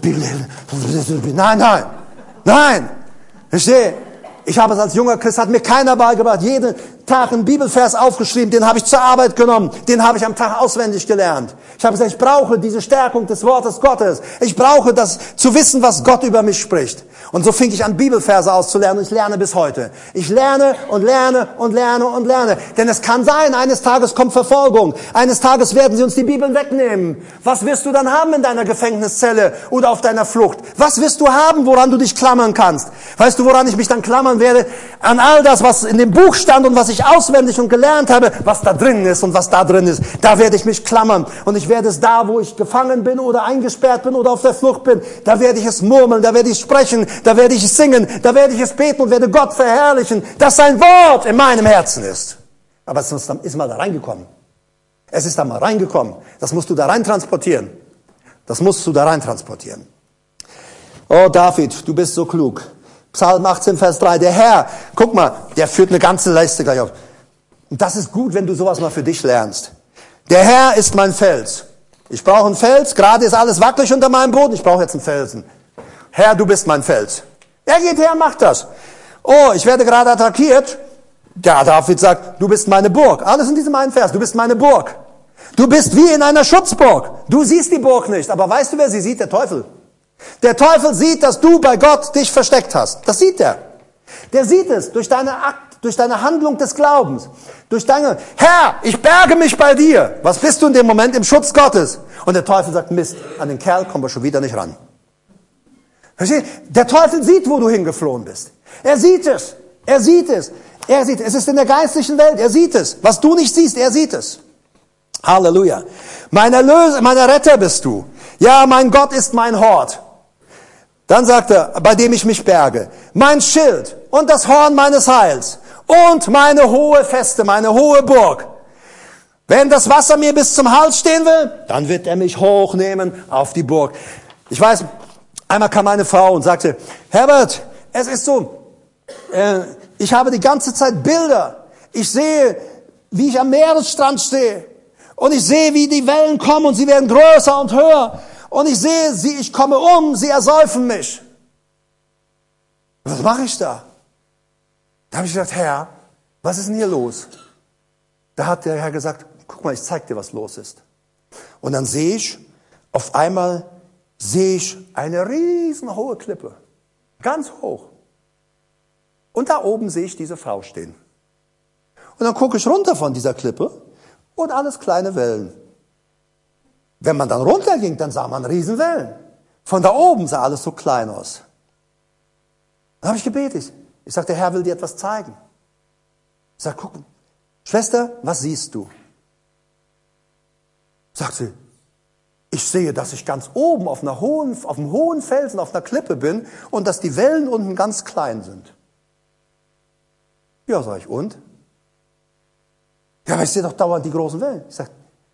Nein. Verstehe? Ich habe es als junger Christ, hat mir keiner beigebracht. Jeden Tag einen Bibelvers aufgeschrieben, den habe ich zur Arbeit genommen, den habe ich am Tag auswendig gelernt. Ich habe gesagt, ich brauche diese Stärkung des Wortes Gottes. Ich brauche das zu wissen, was Gott über mich spricht. Und so fing ich an, Bibelverse auszulernen und ich lerne bis heute. Ich lerne und lerne und lerne und lerne. Denn es kann sein, eines Tages kommt Verfolgung. Eines Tages werden sie uns die Bibeln wegnehmen. Was wirst du dann haben in deiner Gefängniszelle oder auf deiner Flucht? Was wirst du haben, woran du dich klammern kannst? Weißt du, woran ich mich dann klammern werde? An all das, was in dem Buch stand und was ich auswendig und gelernt habe, was da drin ist und was da drin ist. Da werde ich mich klammern. Und ich werde es da, wo ich gefangen bin oder eingesperrt bin oder auf der Flucht bin, da werde ich es murmeln, da werde ich sprechen, da werde ich es singen, da werde ich es beten und werde Gott verherrlichen, dass sein Wort in meinem Herzen ist. Aber es ist mal da reingekommen. Es ist da mal reingekommen. Das musst du da rein transportieren. Das musst du da rein transportieren. Oh David, du bist so klug. Psalm 18, Vers 3. Der Herr, guck mal, der führt eine ganze Leiste gleich auf. Und das ist gut, wenn du sowas mal für dich lernst. Der Herr ist mein Fels. Ich brauche einen Fels. Gerade ist alles wackelig unter meinem Boden. Ich brauche jetzt einen Felsen. Herr, du bist mein Fels. Er geht her, macht das. Oh, ich werde gerade attackiert. Ja, David sagt, du bist meine Burg. Alles in diesem einen Vers. Du bist meine Burg. Du bist wie in einer Schutzburg. Du siehst die Burg nicht. Aber weißt du, wer sie sieht? Der Teufel. Der Teufel sieht, dass du bei Gott dich versteckt hast. Das sieht er. Der sieht es durch deine Handlung des Glaubens. Durch deine, Herr, ich berge mich bei dir. Was bist du in dem Moment? Im Schutz Gottes. Und der Teufel sagt, Mist, an den Kerl kommen wir schon wieder nicht ran. Verstehst? Der Teufel sieht, wo du hingeflohen bist. Er sieht es. Er sieht es. Er sieht es. Es ist in der geistlichen Welt. Er sieht es. Was du nicht siehst, er sieht es. Halleluja. Mein Erlöser, mein Retter bist du. Ja, mein Gott ist mein Hort. Dann sagt er, bei dem ich mich berge. Mein Schild und das Horn meines Heils und meine hohe Feste, meine hohe Burg. Wenn das Wasser mir bis zum Hals stehen will, dann wird er mich hochnehmen auf die Burg. Ich weiß, einmal kam eine Frau und sagte, Herbert, es ist so, Ich habe die ganze Zeit Bilder. Ich sehe, wie ich am Meeresstrand stehe. Und ich sehe, wie die Wellen kommen und sie werden größer und höher. Und ich sehe sie, ich komme sie ersäufen mich. Was mache ich da? Da habe ich gedacht, Herr, was ist denn hier los? Da hat der Herr gesagt, guck mal, ich zeig dir, was los ist. Und dann sehe ich, auf einmal sehe ich eine riesenhohe Klippe. Ganz hoch. Und da oben sehe ich diese Frau stehen. Und dann gucke ich runter von dieser Klippe und alles kleine Wellen. Wenn man dann runterging, dann sah man Riesenwellen. Von da oben sah alles so klein aus. Dann habe ich gebetet. Ich sagte, der Herr will dir etwas zeigen. Ich sage, guck, Schwester, was siehst du? Sagt sie, ich sehe, dass ich ganz oben auf einem hohen Felsen, auf einer Klippe bin und dass die Wellen unten ganz klein sind. Ja, sage ich, und? Ja, aber ich sehe doch dauernd die großen Wellen. Ich sage,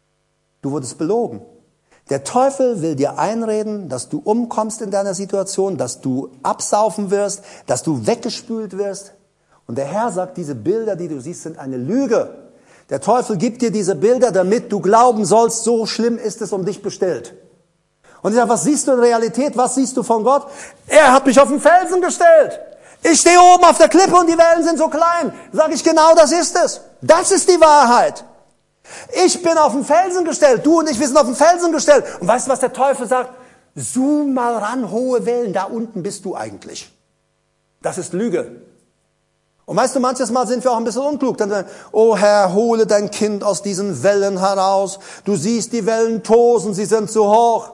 du wurdest belogen. Der Teufel will dir einreden, dass du umkommst in deiner Situation, dass du absaufen wirst, dass du weggespült wirst. Und der Herr sagt, diese Bilder, die du siehst, sind eine Lüge. Der Teufel gibt dir diese Bilder, damit du glauben sollst, so schlimm ist es um dich bestellt. Und ich sage, was siehst du in Realität? Was siehst du von Gott? Er hat mich auf den Felsen gestellt. Ich stehe oben auf der Klippe und die Wellen sind so klein. Sag ich, genau das ist es. Das ist die Wahrheit. Ich bin auf den Felsen gestellt. Du und ich, wir sind auf den Felsen gestellt. Und weißt du, was der Teufel sagt? Zoom mal ran, hohe Wellen. Da unten bist du eigentlich. Das ist Lüge. Und weißt du, manches Mal sind wir auch ein bisschen unklug. Dann sagen, oh Herr, hole dein Kind aus diesen Wellen heraus. Du siehst die Wellen tosen, sie sind zu hoch.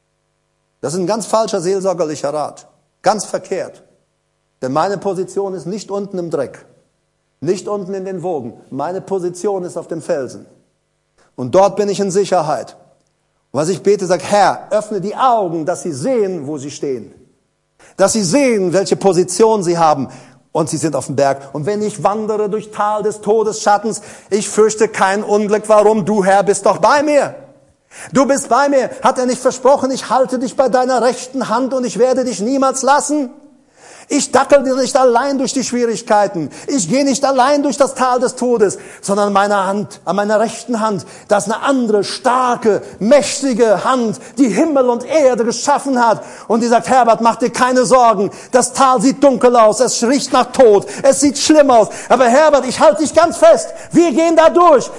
Das ist ein ganz falscher seelsorgerlicher Rat. Ganz verkehrt. Denn meine Position ist nicht unten im Dreck. Nicht unten in den Wogen. Meine Position ist auf dem Felsen. Und dort bin ich in Sicherheit. Und was ich bete, sage, Herr, öffne die Augen, dass sie sehen, wo sie stehen. Dass sie sehen, welche Position sie haben. Und sie sind auf dem Berg. Und wenn ich wandere durch Tal des Todesschattens, ich fürchte kein Unglück. Warum? Du, Herr, bist doch bei mir. Du bist bei mir. Hat er nicht versprochen, ich halte dich bei deiner rechten Hand und ich werde dich niemals lassen? Ich dackel nicht allein durch die Schwierigkeiten. Ich gehe nicht allein durch das Tal des Todes, sondern an meiner Hand, an meiner rechten Hand, da ist eine andere, starke, mächtige Hand, die Himmel und Erde geschaffen hat. Und die sagt, Herbert, mach dir keine Sorgen. Das Tal sieht dunkel aus, es riecht nach Tod, es sieht schlimm aus. Aber Herbert, ich halte dich ganz fest. Wir gehen da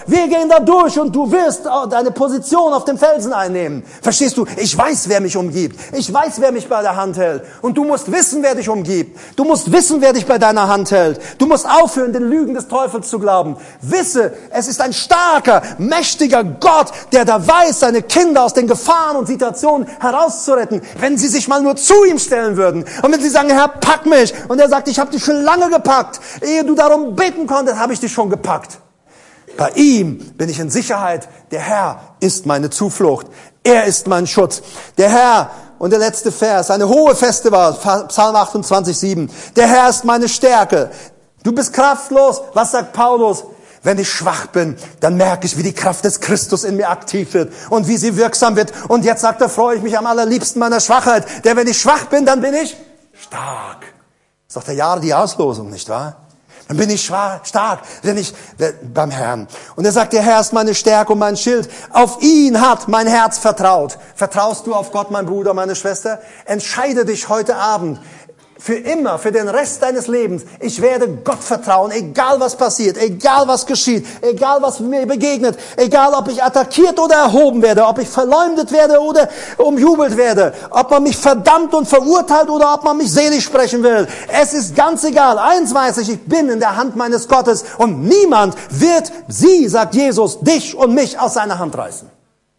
durch und du wirst deine Position auf dem Felsen einnehmen. Verstehst du? Ich weiß, wer mich umgibt. Ich weiß, wer mich bei der Hand hält. Und du musst wissen, wer dich umgibt. Du musst wissen, wer dich bei deiner Hand hält. Du musst aufhören, den Lügen des Teufels zu glauben. Wisse, es ist ein starker, mächtiger Gott, der da weiß, seine Kinder aus den Gefahren und Situationen herauszuretten, wenn sie sich mal nur zu ihm stellen würden. Und wenn sie sagen, Herr, pack mich. Und er sagt, ich habe dich schon lange gepackt. Ehe du darum beten konntest, habe ich dich schon gepackt. Bei ihm bin ich in Sicherheit. Der Herr ist meine Zuflucht. Er ist mein Schutz. Der Herr. Und der letzte Vers, eine hohe feste Wahl, Psalm 28,7. Der Herr ist meine Stärke. Du bist kraftlos. Was sagt Paulus? Wenn ich schwach bin, dann merke ich, wie die Kraft des Christus in mir aktiv wird und wie sie wirksam wird. Und jetzt sagt er, freue ich mich am allerliebsten meiner Schwachheit. Denn wenn ich schwach bin, dann bin ich stark. Das ist doch der Jahre die Auslosung, nicht wahr? Dann bin ich stark, beim Herrn. Und er sagt, der Herr ist meine Stärke und mein Schild. Auf ihn hat mein Herz vertraut. Vertraust du auf Gott, mein Bruder, meine Schwester? Entscheide dich heute Abend. Für immer, für den Rest deines Lebens. Ich werde Gott vertrauen, egal was passiert, egal was geschieht, egal was mir begegnet, egal ob ich attackiert oder erhoben werde, ob ich verleumdet werde oder umjubelt werde, ob man mich verdammt und verurteilt oder ob man mich selig sprechen will. Es ist ganz egal. Eins weiß ich bin in der Hand meines Gottes und niemand wird sie, sagt Jesus, dich und mich aus seiner Hand reißen.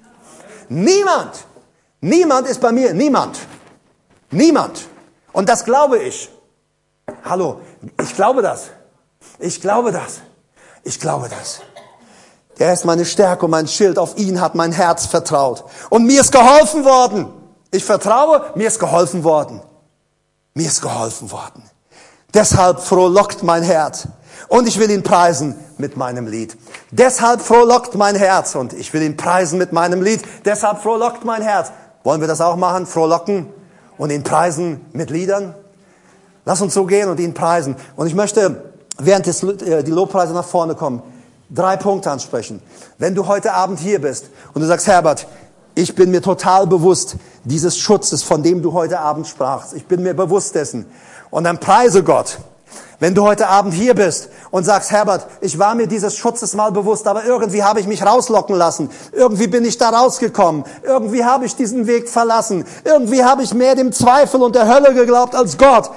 Niemand. Niemand ist bei mir. Niemand. Niemand. Und das glaube ich. Hallo, ich glaube das. Ich glaube das. Ich glaube das. Er ist meine Stärke und mein Schild. Auf ihn hat mein Herz vertraut. Und mir ist geholfen worden. Ich vertraue, mir ist geholfen worden. Mir ist geholfen worden. Deshalb frohlockt mein Herz. Und ich will ihn preisen mit meinem Lied. Deshalb frohlockt mein Herz. Und ich will ihn preisen mit meinem Lied. Deshalb frohlockt mein Herz. Wollen wir das auch machen? Frohlocken? Und ihn preisen mit Liedern. Lass uns so gehen und ihn preisen. Und ich möchte während die Lobpreise nach vorne kommen, 3 Punkte ansprechen. Wenn du heute Abend hier bist und du sagst, Herbert, ich bin mir total bewusst dieses Schutzes, von dem du heute Abend sprachst. Ich bin mir bewusst dessen. Und dann preise Gott. Wenn du heute Abend hier bist und sagst, Herbert, ich war mir dieses Schutzes mal bewusst, aber irgendwie habe ich mich rauslocken lassen. Irgendwie bin ich da rausgekommen. Irgendwie habe ich diesen Weg verlassen. Irgendwie habe ich mehr dem Zweifel und der Hölle geglaubt als Gott.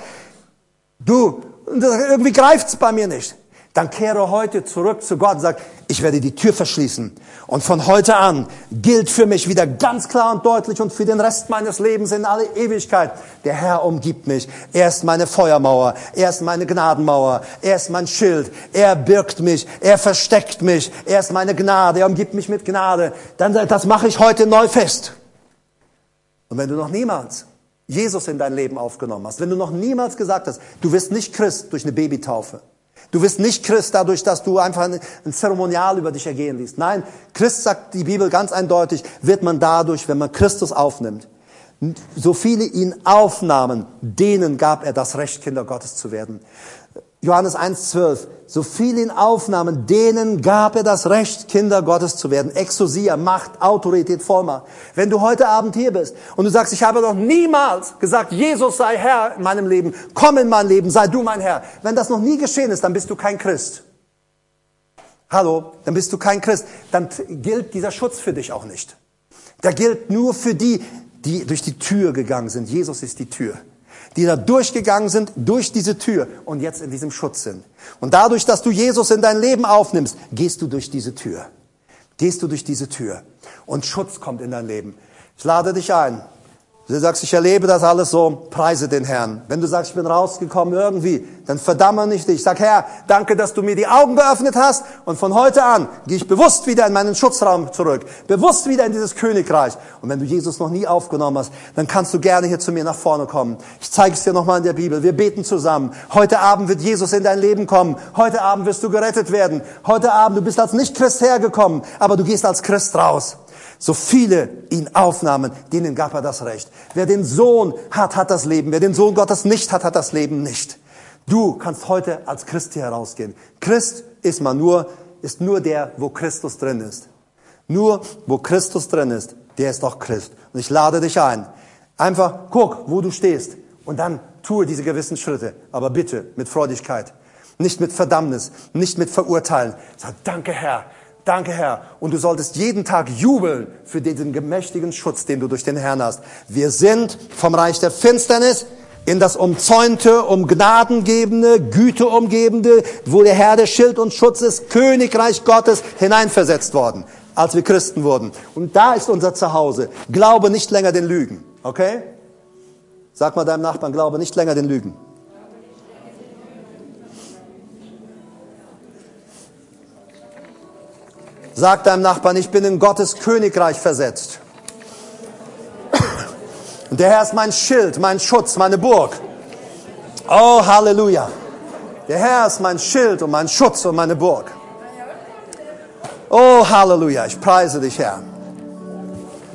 Irgendwie greift's bei mir nicht. Dann kehre heute zurück zu Gott und sag, ich werde die Tür verschließen. Und von heute an gilt für mich wieder ganz klar und deutlich und für den Rest meines Lebens in alle Ewigkeit. Der Herr umgibt mich. Er ist meine Feuermauer. Er ist meine Gnadenmauer. Er ist mein Schild. Er birgt mich. Er versteckt mich. Er ist meine Gnade. Er umgibt mich mit Gnade. Das mache ich heute neu fest. Und wenn du noch niemals Jesus in dein Leben aufgenommen hast, wenn du noch niemals gesagt hast, du wirst nicht Christ durch eine Babytaufe, du wirst nicht Christ dadurch, dass du einfach ein Zeremonial über dich ergehen liest. Nein, Christ, sagt die Bibel ganz eindeutig, wird man dadurch, wenn man Christus aufnimmt. So viele ihn aufnahmen, denen gab er das Recht, Kinder Gottes zu werden. Johannes 1,12. So viele ihn aufnahmen, denen gab er das Recht, Kinder Gottes zu werden. Exousia, Macht, Autorität, Vollmacht. Wenn du heute Abend hier bist und du sagst, ich habe noch niemals gesagt, Jesus sei Herr in meinem Leben, komm in mein Leben, sei du mein Herr. Wenn das noch nie geschehen ist, dann bist du kein Christ. Hallo, dann bist du kein Christ. Dann gilt dieser Schutz für dich auch nicht. Der gilt nur für die, die durch die Tür gegangen sind. Jesus ist die Tür. Die da durchgegangen sind, durch diese Tür und jetzt in diesem Schutz sind. Und dadurch, dass du Jesus in dein Leben aufnimmst, gehst du durch diese Tür. Gehst du durch diese Tür. Und Schutz kommt in dein Leben. Ich lade dich ein. Du sagst, ich erlebe das alles so, preise den Herrn. Wenn du sagst, ich bin rausgekommen irgendwie, dann verdamme nicht dich. Sag, Herr, danke, dass du mir die Augen geöffnet hast. Und von heute an gehe ich bewusst wieder in meinen Schutzraum zurück. Bewusst wieder in dieses Königreich. Und wenn du Jesus noch nie aufgenommen hast, dann kannst du gerne hier zu mir nach vorne kommen. Ich zeige es dir nochmal in der Bibel. Wir beten zusammen. Heute Abend wird Jesus in dein Leben kommen. Heute Abend wirst du gerettet werden. Heute Abend, du bist als Nicht-Christ hergekommen, aber du gehst als Christ raus. So viele ihn aufnahmen, denen gab er das Recht. Wer den Sohn hat, hat das Leben. Wer den Sohn Gottes nicht hat, hat das Leben nicht. Du kannst heute als Christ hier herausgehen. Christ ist nur der, wo Christus drin ist. Nur, wo Christus drin ist, der ist auch Christ. Und ich lade dich ein. Einfach guck, wo du stehst. Und dann tue diese gewissen Schritte. Aber bitte mit Freudigkeit. Nicht mit Verdammnis. Nicht mit Verurteilen. Sag, danke Herr. Danke, Herr. Und du solltest jeden Tag jubeln für diesen gemächtigen Schutz, den du durch den Herrn hast. Wir sind vom Reich der Finsternis in das umzäunte, um Gnaden gebende, Güte umgebende, wo der Herr der Schild und Schutz ist, Königreich Gottes hineinversetzt worden, als wir Christen wurden. Und da ist unser Zuhause. Glaube nicht länger den Lügen. Okay? Sag mal deinem Nachbarn, glaube nicht länger den Lügen. Sag deinem Nachbarn, ich bin in Gottes Königreich versetzt. Und der Herr ist mein Schild, mein Schutz, meine Burg. Oh, Halleluja. Der Herr ist mein Schild und mein Schutz und meine Burg. Oh, Halleluja. Ich preise dich, Herr.